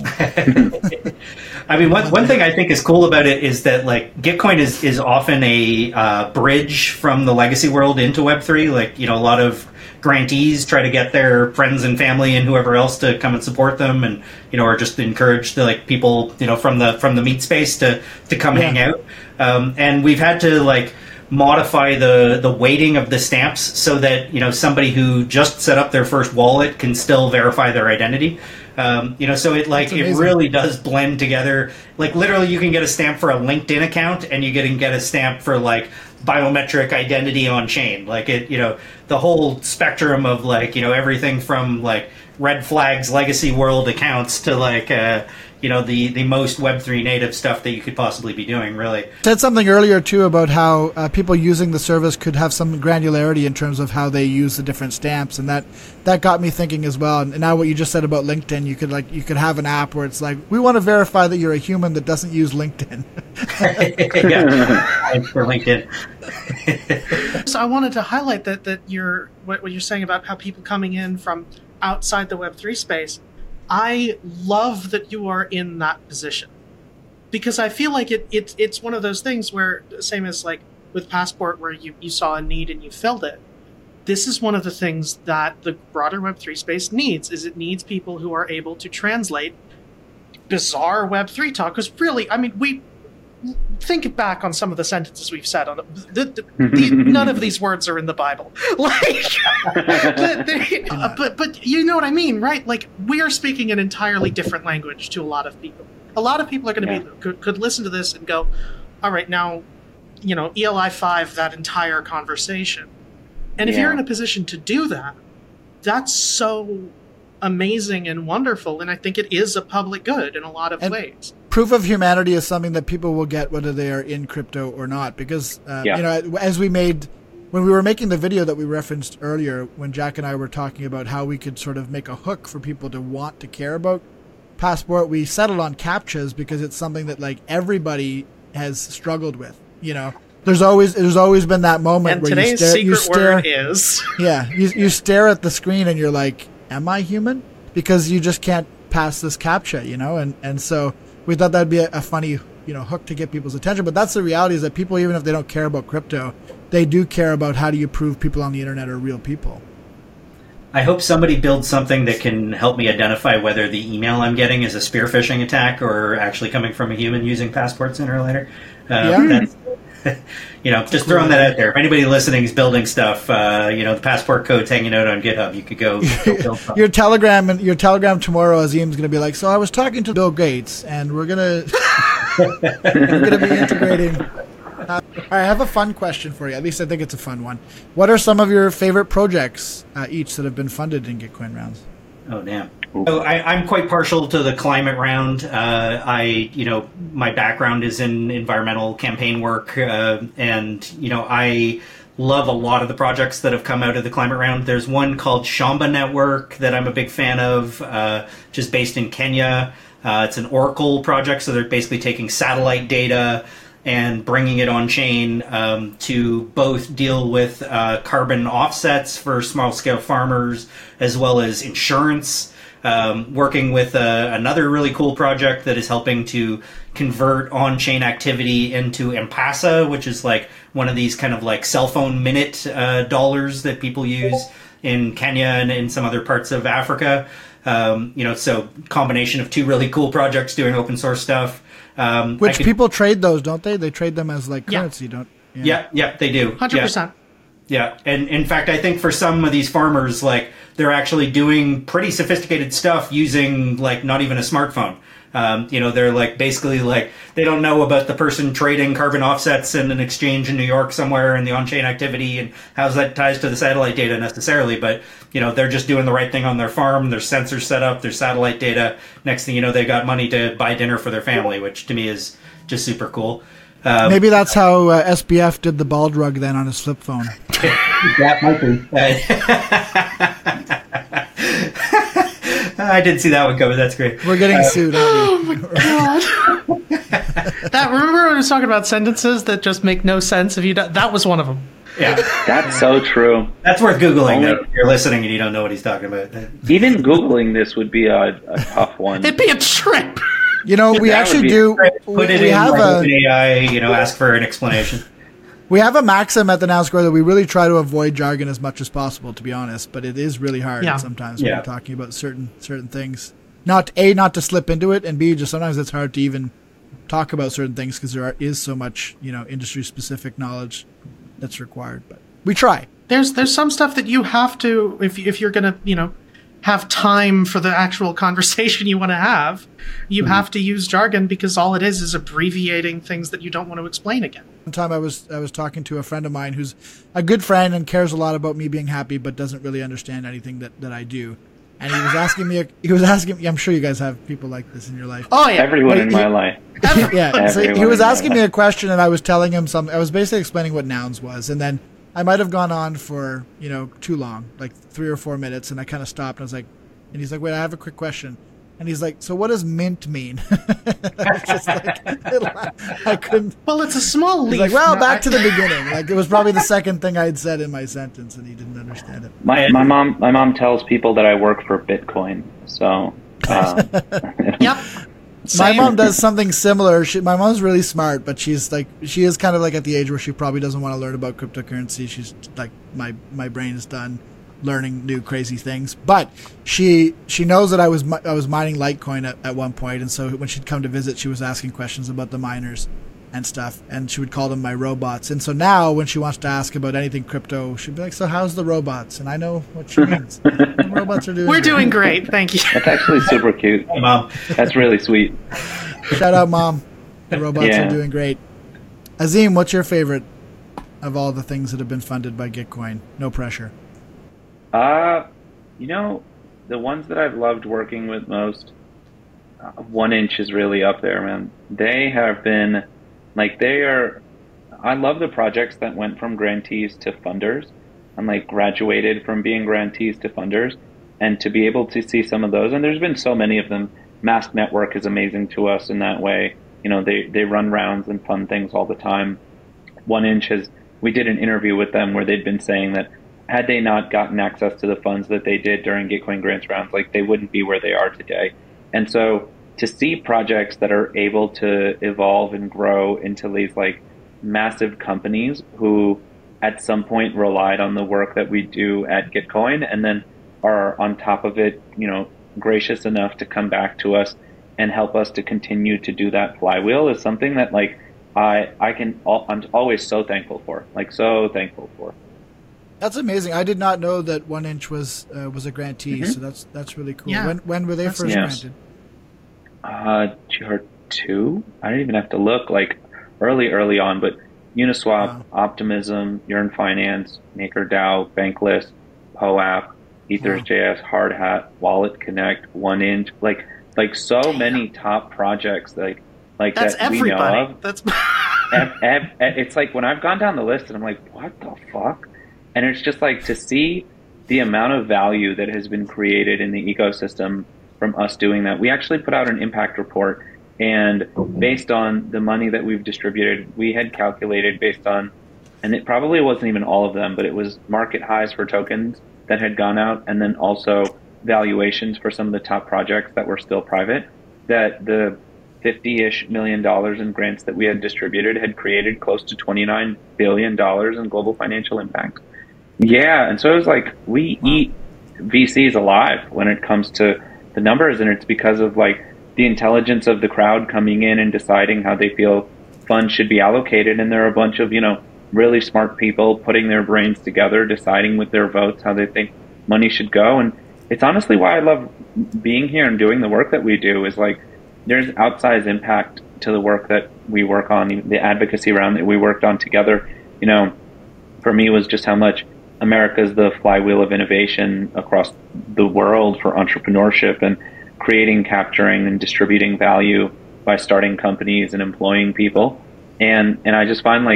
I mean, one thing I think is cool about it is that Gitcoin is often a bridge from the legacy world into Web3. A lot of grantees try to get their friends and family and whoever else to come and support them, and or just encourage the people from the meat space to come hang out. And we've had to modify the weighting of the stamps so that, you know, somebody who just set up their first wallet can still verify their identity. You know, so it really does blend together. Like literally, you can get a stamp for a LinkedIn account, and you can get a stamp for like biometric identity on chain. Like it, you know, the whole spectrum of like, you know, everything from like Red Flag's legacy world accounts to like, you know, the most Web3 native stuff that you could possibly be doing, really. Said something earlier, too, about how people using the service could have some granularity in terms of how they use the different stamps, and that got me thinking as well. And now what you just said about LinkedIn, you could have an app where it's like, we want to verify that you're a human that doesn't use LinkedIn. Yeah, for LinkedIn. So I wanted to highlight that what you're saying about how people coming in from outside the Web3 space. I love that you are in that position, because I feel like it's one of those things where, same as like with Passport, where you saw a need and you filled it. This is one of the things that the broader Web3 space needs, is it needs people who are able to translate bizarre Web3 talk. Because really, I mean, we think back on some of the sentences we've said on none of these words are in the Bible. Like, but you know what I mean, right? Like, we are speaking an entirely different language to a lot of people. A lot of people are going to could listen to this and go, all right, now, you know, ELI 5, that entire conversation. And if you're in a position to do that, that's so amazing and wonderful. And I think it is a public good in a lot of ways. Proof of humanity is something that people will get whether they are in crypto or not, because you know, when we were making the video that we referenced earlier, when Jack and I were talking about how we could sort of make a hook for people to want to care about Passport, we settled on CAPTCHAs because it's something that like everybody has struggled with. You know, there's always been that moment and where today's secret word is you stare at the screen and you're like, am I human? Because you just can't pass this CAPTCHA, you know, and so we thought that'd be a funny, you know, hook to get people's attention. But that's the reality, is that people, even if they don't care about crypto, they do care about how do you prove people on the internet are real people. I hope somebody builds something that can help me identify whether the email I'm getting is a spear phishing attack or actually coming from a human using Passport sooner or later. That's, you know, just throwing that out there. If anybody listening is building stuff, you know, the Passport code's hanging out on GitHub. You could go build something. Your Telegram tomorrow, Azim's going to be like, so I was talking to Bill Gates, and we're going to be integrating. All right, I have a fun question for you. At least I think it's a fun one. What are some of your favorite projects each that have been funded in Gitcoin rounds? Oh, damn. So I'm quite partial to the climate round. You know, my background is in environmental campaign work, and, you know, I love a lot of the projects that have come out of the climate round. There's one called Shamba Network that I'm a big fan of, which is based in Kenya. It's an Oracle project, so they're basically taking satellite data and bringing it on chain to both deal with carbon offsets for small-scale farmers, as well as insurance. Working with another really cool project that is helping to convert on-chain activity into M-Pesa, which is like one of these kind of like cell phone minute dollars that people use in Kenya and in some other parts of Africa. You know, so combination of two really cool projects doing open source stuff. Which people trade those, don't they? They trade them as like currency, don't? Yeah, they do. 100%. Yeah, and in fact, I think for some of these farmers, like, they're actually doing pretty sophisticated stuff using, like, not even a smartphone. You know, they're like basically like they don't know about the person trading carbon offsets in an exchange in New York somewhere and the on-chain activity and how that ties to the satellite data necessarily. But, you know, they're just doing the right thing on their farm. Their sensors set up, their satellite data. Next thing you know, they got money to buy dinner for their family, which to me is just super cool. Maybe that's how SBF did the bald rug then on his flip phone. That might be. I didn't see that one coming. That's great. We're getting sued. Oh my god! Remember when I was talking about sentences that just make no sense? That was one of them. Yeah, that's so true. That's worth Googling if you're listening and you don't know what he's talking about. Even Googling this would be a tough one. It'd be a trip. You know, we actually do. Put it in AI. You know, ask for an explanation. We have a maxim at the Now Square that we really try to avoid jargon as much as possible, to be honest. But it is really hard sometimes when we're talking about certain things. Not to slip into it, and B, just sometimes it's hard to even talk about certain things because there is so much, you know, industry specific knowledge. that's required, but we try. There's some stuff that you have to, if you're going to, have time for the actual conversation you want to have, you have to use jargon, because all it is abbreviating things that you don't want to explain again. One time I was talking to a friend of mine who's a good friend and cares a lot about me being happy, but doesn't really understand anything that I do. And he was asking me, I'm sure you guys have people like this in your life. Oh yeah. Everyone in my life. Yeah. So he was asking me a question, and I was telling him I was basically explaining what nouns was. And then I might have gone on for, too long, like 3 or 4 minutes. And I kind of stopped, and I was like, and he's like, wait, I have a quick question. And he's like, so what does mint mean? I was just like, I couldn't. Well, it's a small leaf. He's like, well, back to the beginning. Like, it was probably the second thing I'd said in my sentence, and he didn't understand it. My mom tells people that I work for Bitcoin. So, yep. My mom does something similar. My mom's really smart, but she is kind of like at the age where she probably doesn't want to learn about cryptocurrency. She's like, my brain is done learning new crazy things, but she knows that I was mining Litecoin at one point, and so when she'd come to visit, she was asking questions about the miners and stuff, and she would call them my robots. And so now when she wants to ask about anything crypto, she'd be like, so how's the robots? And I know what she means. The robots are doing We're doing great, thank you. That's actually super cute. Hey, Mom. That's really sweet. Shout out, Mom. The robots are doing great. Azim, what's your favorite of all the things that have been funded by Gitcoin? No pressure. The ones that I've loved working with most, 1inch is really up there, man. They have been, I love the projects that went from grantees to funders, and graduated from being grantees to funders, and to be able to see some of those, and there's been so many of them. Mask Network is amazing to us in that way. They run rounds and fund things all the time. 1inch we did an interview with them where they'd been saying that had they not gotten access to the funds that they did during Gitcoin grants rounds, they wouldn't be where they are today. And so to see projects that are able to evolve and grow into these massive companies who at some point relied on the work that we do at Gitcoin, and then are on top of it, gracious enough to come back to us and help us to continue to do that flywheel, is something that I'm always so thankful for, so thankful for. That's amazing. I did not know that 1inch was a grantee, so that's really cool. Yeah. When were they first granted? GR2? I didn't even have to look, early on, but Uniswap, Optimism, Yearn Finance, MakerDAO, Bankless, POAP, Ethers.js, Hardhat, Wallet Connect, 1inch, so many top projects that's that everybody. We know of. That's it's when I've gone down the list and I'm like, what the fuck? And it's just to see the amount of value that has been created in the ecosystem from us doing that. We actually put out an impact report, and based on the money that we've distributed, we had calculated based on, and it probably wasn't even all of them, but it was market highs for tokens that had gone out, and then also valuations for some of the top projects that were still private, that the $50-ish million in grants that we had distributed had created close to $29 billion in global financial impact. Yeah, and so it was we eat VCs alive when it comes to the numbers, and it's because of the intelligence of the crowd coming in and deciding how they feel funds should be allocated, and there are a bunch of really smart people putting their brains together, deciding with their votes how they think money should go. And it's honestly why I love being here and doing the work that we do, is there's outsized impact to the work that we work on. The advocacy round that we worked on together, for me was just how much America's the flywheel of innovation across the world for entrepreneurship and creating, capturing, and distributing value by starting companies and employing people. And I just find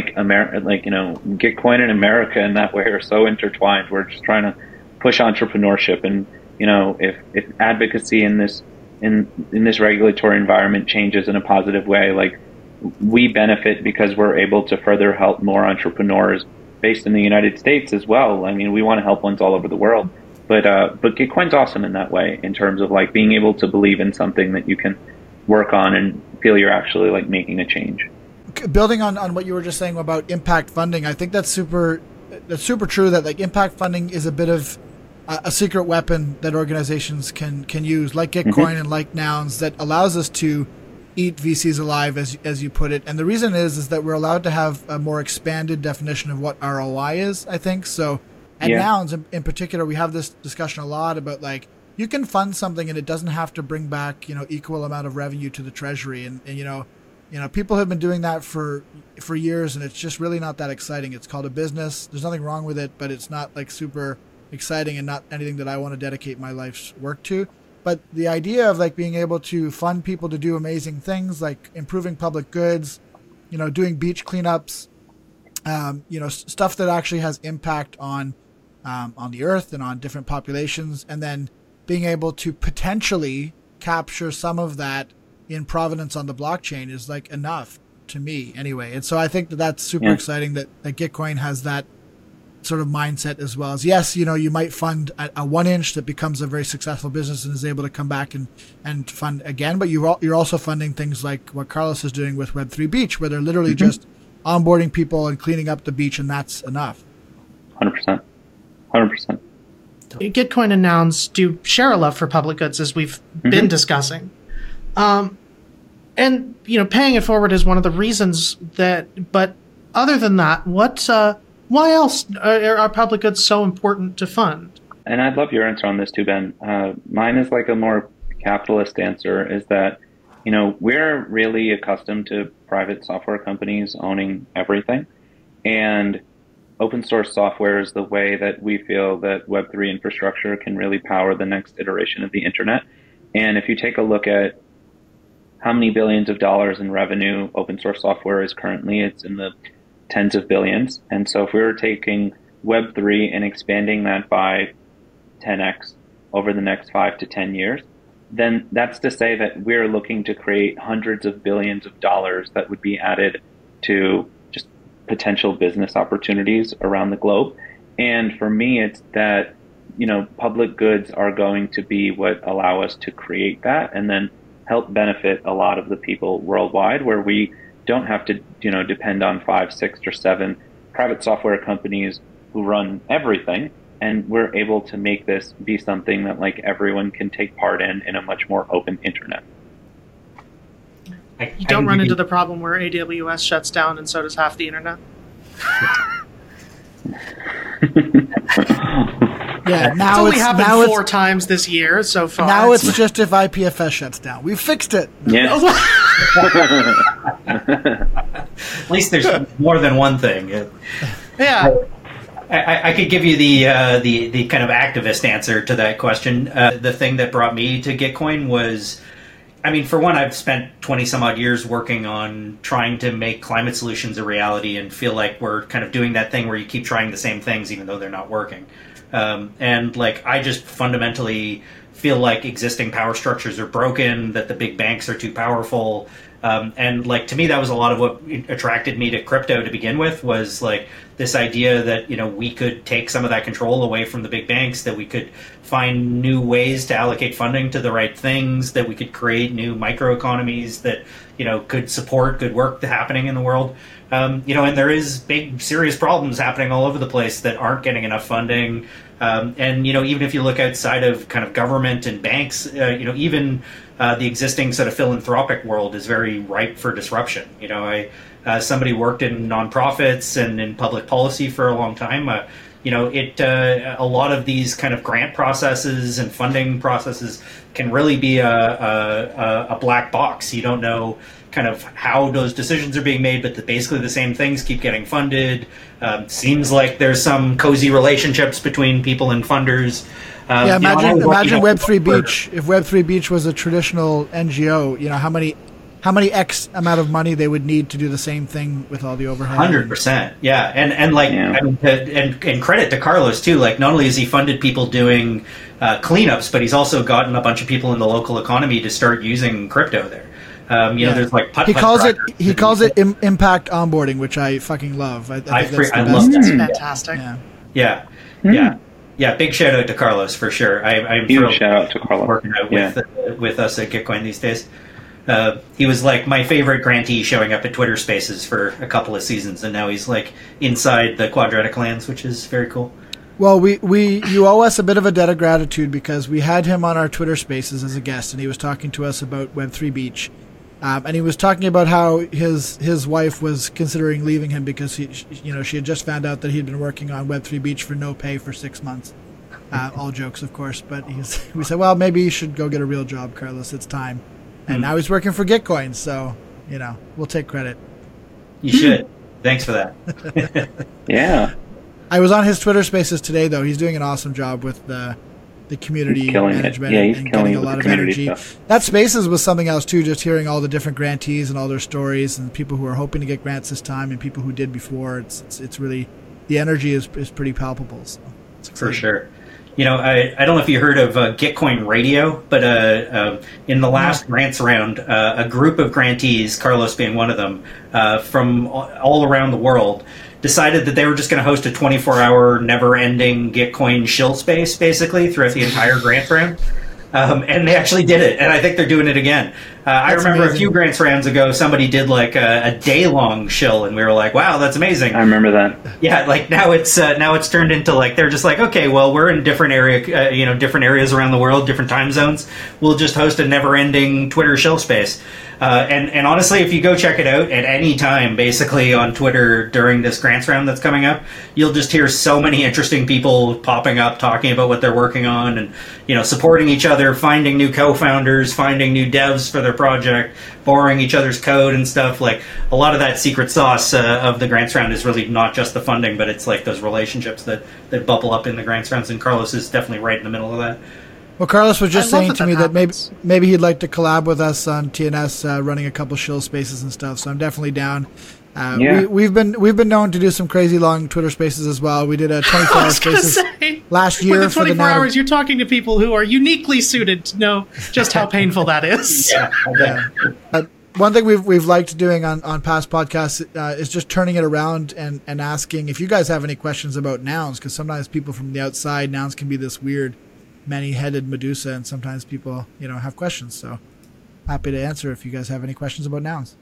Gitcoin and America in that way are so intertwined. We're just trying to push entrepreneurship, and if advocacy in this regulatory environment changes in a positive way, we benefit because we're able to further help more entrepreneurs based in the United States as well. I mean, we want to help ones all over the world, but Gitcoin's awesome in that way, in terms of being able to believe in something that you can work on and feel you're actually making a change. Building on what you were just saying about impact funding, I think that's super true, that impact funding is a bit of a secret weapon that organizations can use, like Gitcoin and like Nouns, that allows us to eat VCs alive, as you put it. And the reason is that we're allowed to have a more expanded definition of what ROI is, I think. So at Nouns in particular, we have this discussion a lot about like, you can fund something and it doesn't have to bring back, equal amount of revenue to the treasury. And people have been doing that for years, and it's just really not that exciting. It's called a business. There's nothing wrong with it, but it's not like super exciting and not anything that I want to dedicate my life's work to. But the idea of like being able to fund people to do amazing things like improving public goods, doing beach cleanups, stuff that actually has impact on the earth and on different populations, and then being able to potentially capture some of that in provenance on the blockchain is like enough to me anyway. And so I think that's super exciting that Gitcoin has that sort of mindset as well. As yes, you might fund a 1 inch that becomes a very successful business and is able to come back and fund again, but you're also funding things like what Carlos is doing with Web3 Beach, where they're literally just onboarding people and cleaning up the beach, and that's enough. 100%. Gitcoin and Nouns do share a love for public goods, as we've been discussing. And paying it forward is one of the reasons but other than that, why else are public goods so important to fund? And I'd love your answer on this too, Ben. Mine is like a more capitalist answer, is that, we're really accustomed to private software companies owning everything. And open source software is the way that we feel that Web3 infrastructure can really power the next iteration of the internet. And if you take a look at how many billions of dollars in revenue open source software is currently, it's in the tens of billions. And so if we were taking Web3 and expanding that by 10x over the next 5 to 10 years, then that's to say that we're looking to create hundreds of billions of dollars that would be added to just potential business opportunities around the globe. And for me, it's that, public goods are going to be what allow us to create that and then help benefit a lot of the people worldwide, where we don't have to, depend on 5, 6, or 7 private software companies who run everything. And we're able to make this be something that like everyone can take part in a much more open internet. You don't run into the problem where AWS shuts down and so does half the internet. Yeah, it's only happened 4 times this year so far. Now it's just if IPFS shuts down. We fixed it. Yeah. At least there's more than one thing. Yeah. I could give you the kind of activist answer to that question. The thing that brought me to Gitcoin was, for one, I've spent 20 some odd years working on trying to make climate solutions a reality and feel like we're kind of doing that thing where you keep trying the same things even though they're not working. I just fundamentally feel like existing power structures are broken, that the big banks are too powerful. To me, that was a lot of what attracted me to crypto to begin with, was like this idea that, we could take some of that control away from the big banks, that we could find new ways to allocate funding to the right things, that we could create new microeconomies that, could support good work happening in the world. And there is big, serious problems happening all over the place that aren't getting enough funding. Even if you look outside of kind of government and banks, even the existing sort of philanthropic world is very ripe for disruption. Somebody worked in nonprofits and in public policy for a long time. A lot of these kind of grant processes and funding processes can really be a black box. You don't know kind of how those decisions are being made, but basically the same things keep getting funded. Seems like there's some cozy relationships between people and funders. Imagine Web3 Beach. If Web3 Beach was a traditional NGO, how many X amount of money they would need to do the same thing with all the overhead. 100%, yeah, and credit to Carlos too. Like, not only has he funded people doing cleanups, but he's also gotten a bunch of people in the local economy to start using crypto there. There's like he calls it impact onboarding, which I fucking love. I love that. That's fantastic. Yeah. Big shout out to Carlos for sure. I'm huge shout out to Carlos working out with us at Gitcoin these days. He was like my favorite grantee, showing up at Twitter Spaces for a couple of seasons, and now he's like inside the Quadratic Lands, which is very cool. Well, you owe us a bit of a debt of gratitude, because we had him on our Twitter Spaces as a guest, and he was talking to us about Web3 Beach. And he was talking about how his wife was considering leaving him because she had just found out that he'd been working on Web3 Beach for no pay for 6 months. All jokes, of course, but we said, well, maybe you should go get a real job, Carlos. It's time. And now he's working for Gitcoin, so we'll take credit. You should. Thanks for that. Yeah. I was on his Twitter Spaces today, though. He's doing an awesome job with the community management and getting a lot of energy. Stuff. That Spaces was something else too, just hearing all the different grantees and all their stories and people who are hoping to get grants this time and people who did before. It's really, the energy is pretty palpable. So for sure. I don't know if you heard of Gitcoin Radio, but in the last grants round, a group of grantees, Carlos being one of them, from all around the world, decided that they were just going to host a 24-hour, never-ending Gitcoin shill space, basically, throughout the entire grant round. And they actually did it, and I think they're doing it again. I remember amazing. A few grants rounds ago, somebody did like a day-long shill, and we were like, "Wow, that's amazing!" I remember that. Yeah, like now it's turned into like they're just like, okay, well, we're in different different areas around the world, different time zones. We'll just host a never-ending Twitter shill space. And honestly, if you go check it out at any time, basically on Twitter during this grants round that's coming up, you'll just hear so many interesting people popping up, talking about what they're working on, and supporting each other, finding new co-founders, finding new devs for their project, borrowing each other's code and stuff. Like a lot of that secret sauce of the grants round is really not just the funding, but it's like those relationships that bubble up in the grants rounds. And Carlos is definitely right in the middle of that. Well, Carlos was just saying to me that maybe he'd like to collab with us on TNS, running a couple shill spaces and stuff. So I'm definitely down. We've been known to do some crazy long Twitter spaces as well. We did a 24-hour spaces last year. With the 24 hours, you're talking to people who are uniquely suited to know just how painful that is. One thing we've liked doing on past podcasts is just turning it around and asking if you guys have any questions about nouns, because sometimes people from the outside, nouns can be this weird many-headed Medusa, and sometimes people have questions. So happy to answer if you guys have any questions about nouns.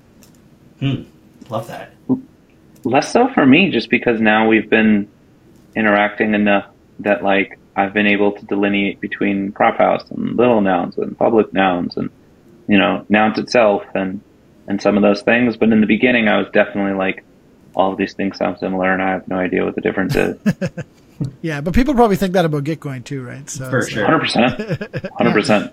Love that. Less so for me, just because now we've been interacting enough that like I've been able to delineate between prop house and little nouns and public nouns and nouns itself and some of those things. But in the beginning, I was definitely like, all of these things sound similar, and I have no idea what the difference is. Yeah, but people probably think that about Gitcoin too, right? So for sure, 100%, 100%.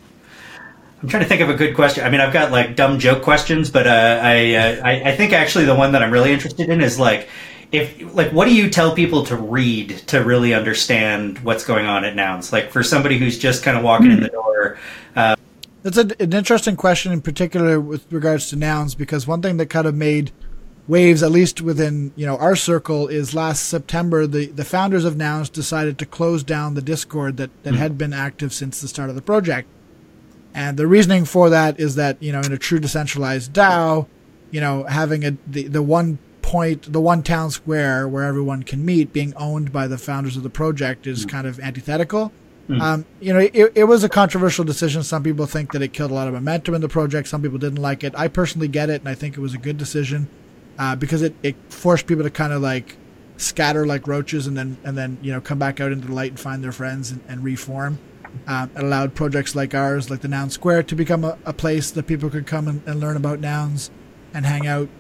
I'm trying to think of a good question. I mean, I've got like dumb joke questions, but I think actually the one that I'm really interested in is like, what do you tell people to read to really understand what's going on at Nouns? Like for somebody who's just kind of walking in the door. That's an interesting question, in particular with regards to Nouns, because one thing that kind of made waves, at least within our circle, is last September the founders of Nouns decided to close down the Discord that had been active since the start of the project. And the reasoning for that is that in a true decentralized DAO, having the one town square where everyone can meet being owned by the founders of the project is kind of antithetical. It was a controversial decision. Some people think that it killed a lot of momentum in the project. Some people didn't like it. I personally get it, and I think it was a good decision. Because it forced people to kind of like scatter like roaches and then come back out into the light and find their friends and reform. It allowed projects like ours, like the Noun Square, to become a place that people could come and learn about nouns and hang out.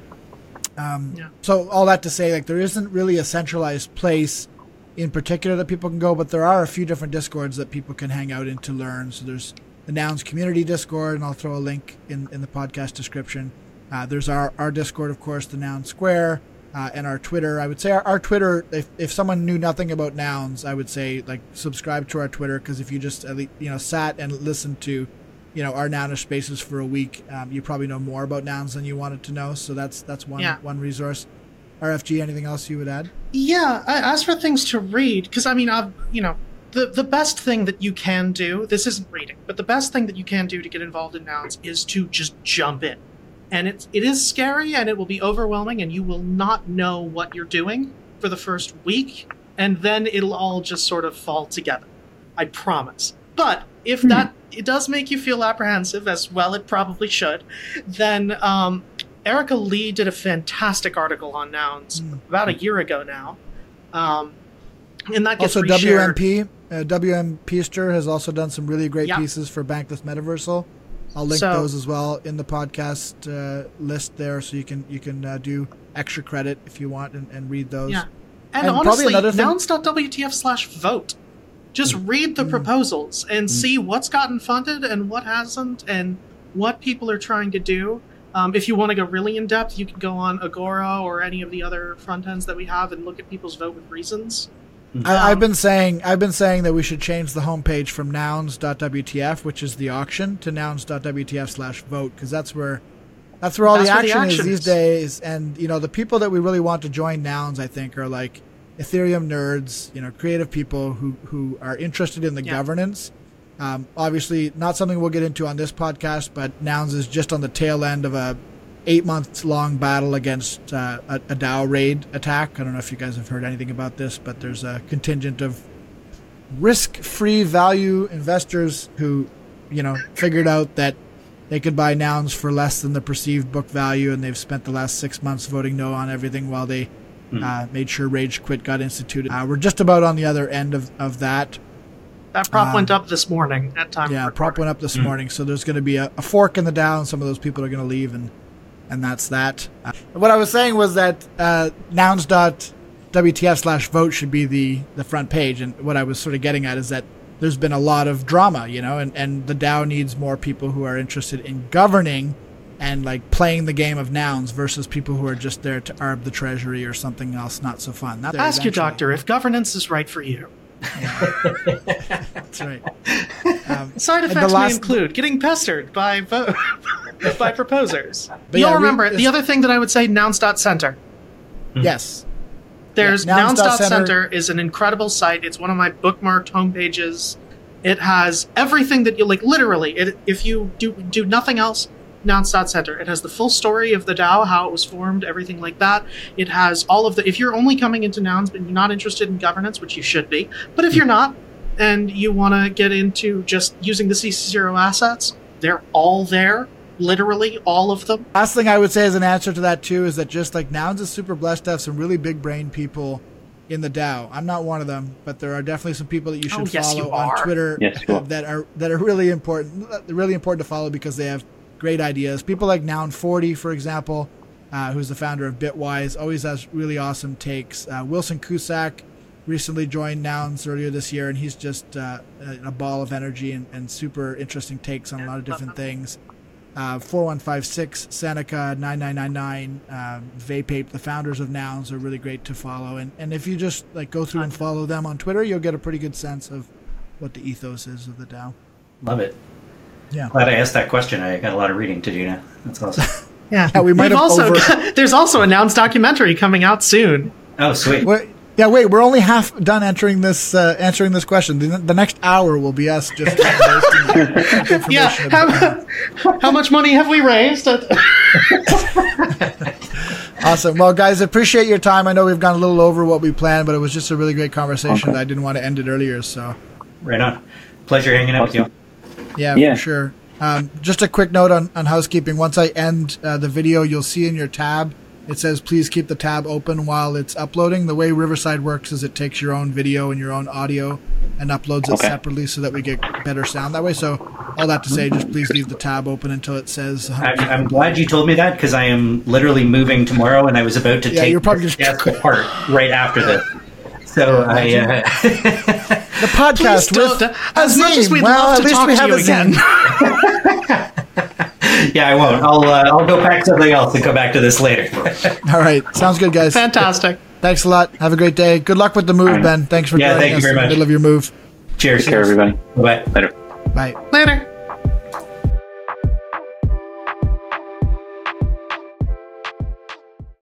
So all that to say, like there isn't really a centralized place in particular that people can go, but there are a few different Discords that people can hang out in to learn. So there's the Nouns Community Discord, and I'll throw a link in the podcast description. There's our Discord, of course, the Noun Square, and our Twitter. I would say our Twitter, if someone knew nothing about nouns, I would say like subscribe to our Twitter, because if you just sat and listened to our Nounish spaces for a week, you probably know more about nouns than you wanted to know. So that's one resource. RFG, anything else you would add? Yeah, as for things to read, because I mean, the best thing that you can do, this isn't reading, but the best thing that you can do to get involved in nouns is to just jump in. And it is scary, and it will be overwhelming, and you will not know what you're doing for the first week, and then it'll all just sort of fall together. I promise. But if it does make you feel apprehensive, as well it probably should, then Erica Lee did a fantastic article on nouns about a year ago now. And that gets also reshared. WM Peaster has also done some really great pieces for Bankless Metaversal. I'll link those as well in the podcast list there, so you can do extra credit if you want and read those. Yeah, and honestly, nouns.wtf/vote. Just read the proposals and see what's gotten funded and what hasn't, and what people are trying to do. If you want to go really in depth, you can go on Agora or any of the other front ends that we have and look at people's vote with reasons. I've been saying that we should change the homepage from nouns.wtf, which is the auction, to nouns.wtf/vote, because that's where all the action is these days. And the people that we really want to join Nouns, I think, are like Ethereum nerds, creative people who are interested in the governance. Obviously, not something we'll get into on this podcast, but Nouns is just on the tail end of a 8-month-long battle against a DAO raid attack. I don't know if you guys have heard anything about this, but there's a contingent of risk-free value investors who, figured out that they could buy Nouns for less than the perceived book value, and they've spent the last 6 months voting no on everything while they made sure Rage Quit got instituted. We're just about on the other end of that. That prop went up this morning at time. Yeah, prop went up this morning, so there's going to be a fork in the DAO, and some of those people are going to leave, and that's that. What I was saying was that nouns.wtf/vote should be the front page, and what I was sort of getting at is that there's been a lot of drama, and the DAO needs more people who are interested in governing and like playing the game of Nouns versus people who are just there to arb the treasury or something else not so fun. Ask your doctor if governance is right for you. That's right. Side effects may include getting pestered by proposers. But you'll remember the other thing that I would say: nouns.center. Yes. There's nouns.center is an incredible site. It's one of my bookmarked homepages. It has everything that you like. Literally, if you do nothing else, nouns.center. It has the full story of the DAO, how it was formed, everything like that. It has all of the. If you're only coming into Nouns but you're not interested in governance, which you should be, but if you're not and you want to get into just using the CC0 assets, they're all there. Literally all of them. Last thing I would say as an answer to that too is that just like Nouns is super blessed to have some really big brain people in the DAO. I'm not one of them, but there are definitely some people that you should follow on Twitter that are really important to follow because they have great ideas. People like Noun40, for example, who's the founder of Bitwise, always has really awesome takes. Wilson Cusack recently joined Nouns earlier this year, and he's just a ball of energy and super interesting takes on a lot of different things. 4156, Seneca, 9999, Vapape, the founders of Nouns, are really great to follow. And if you just like go through and follow them on Twitter, you'll get a pretty good sense of what the ethos is of the DAO. Love it. Yeah. Glad I asked that question. I got a lot of reading to do now. That's awesome. Yeah, we might have there's also a Nouns documentary coming out soon. Oh, sweet. We're only half done answering this question. The next hour will be us just information. How much money have we raised? Awesome. Well, guys, appreciate your time. I know we've gone a little over what we planned, but it was just a really great conversation. I didn't want to end it earlier. So, right on. Pleasure hanging out with you. Yeah, for sure. Just a quick note on housekeeping. Once I end the video, you'll see in your tab, it says, please keep the tab open while it's uploading. The way Riverside works is it takes your own video and your own audio and uploads it separately so that we get better sound that way. So all that to say, just please leave the tab open until it says... I'm glad you told me that because I am literally moving tomorrow and I was about to take the desk apart right after this. So the podcast with as much as we'd love to talk to you again. Yeah, I won't. I'll go pack something else and come back to this later. All right. Sounds good, guys. Fantastic. Thanks a lot. Have a great day. Good luck with the move, Ben. Thanks for joining us in the middle of your move. Cheers. Take care, everybody. Bye. Later. Bye. Later.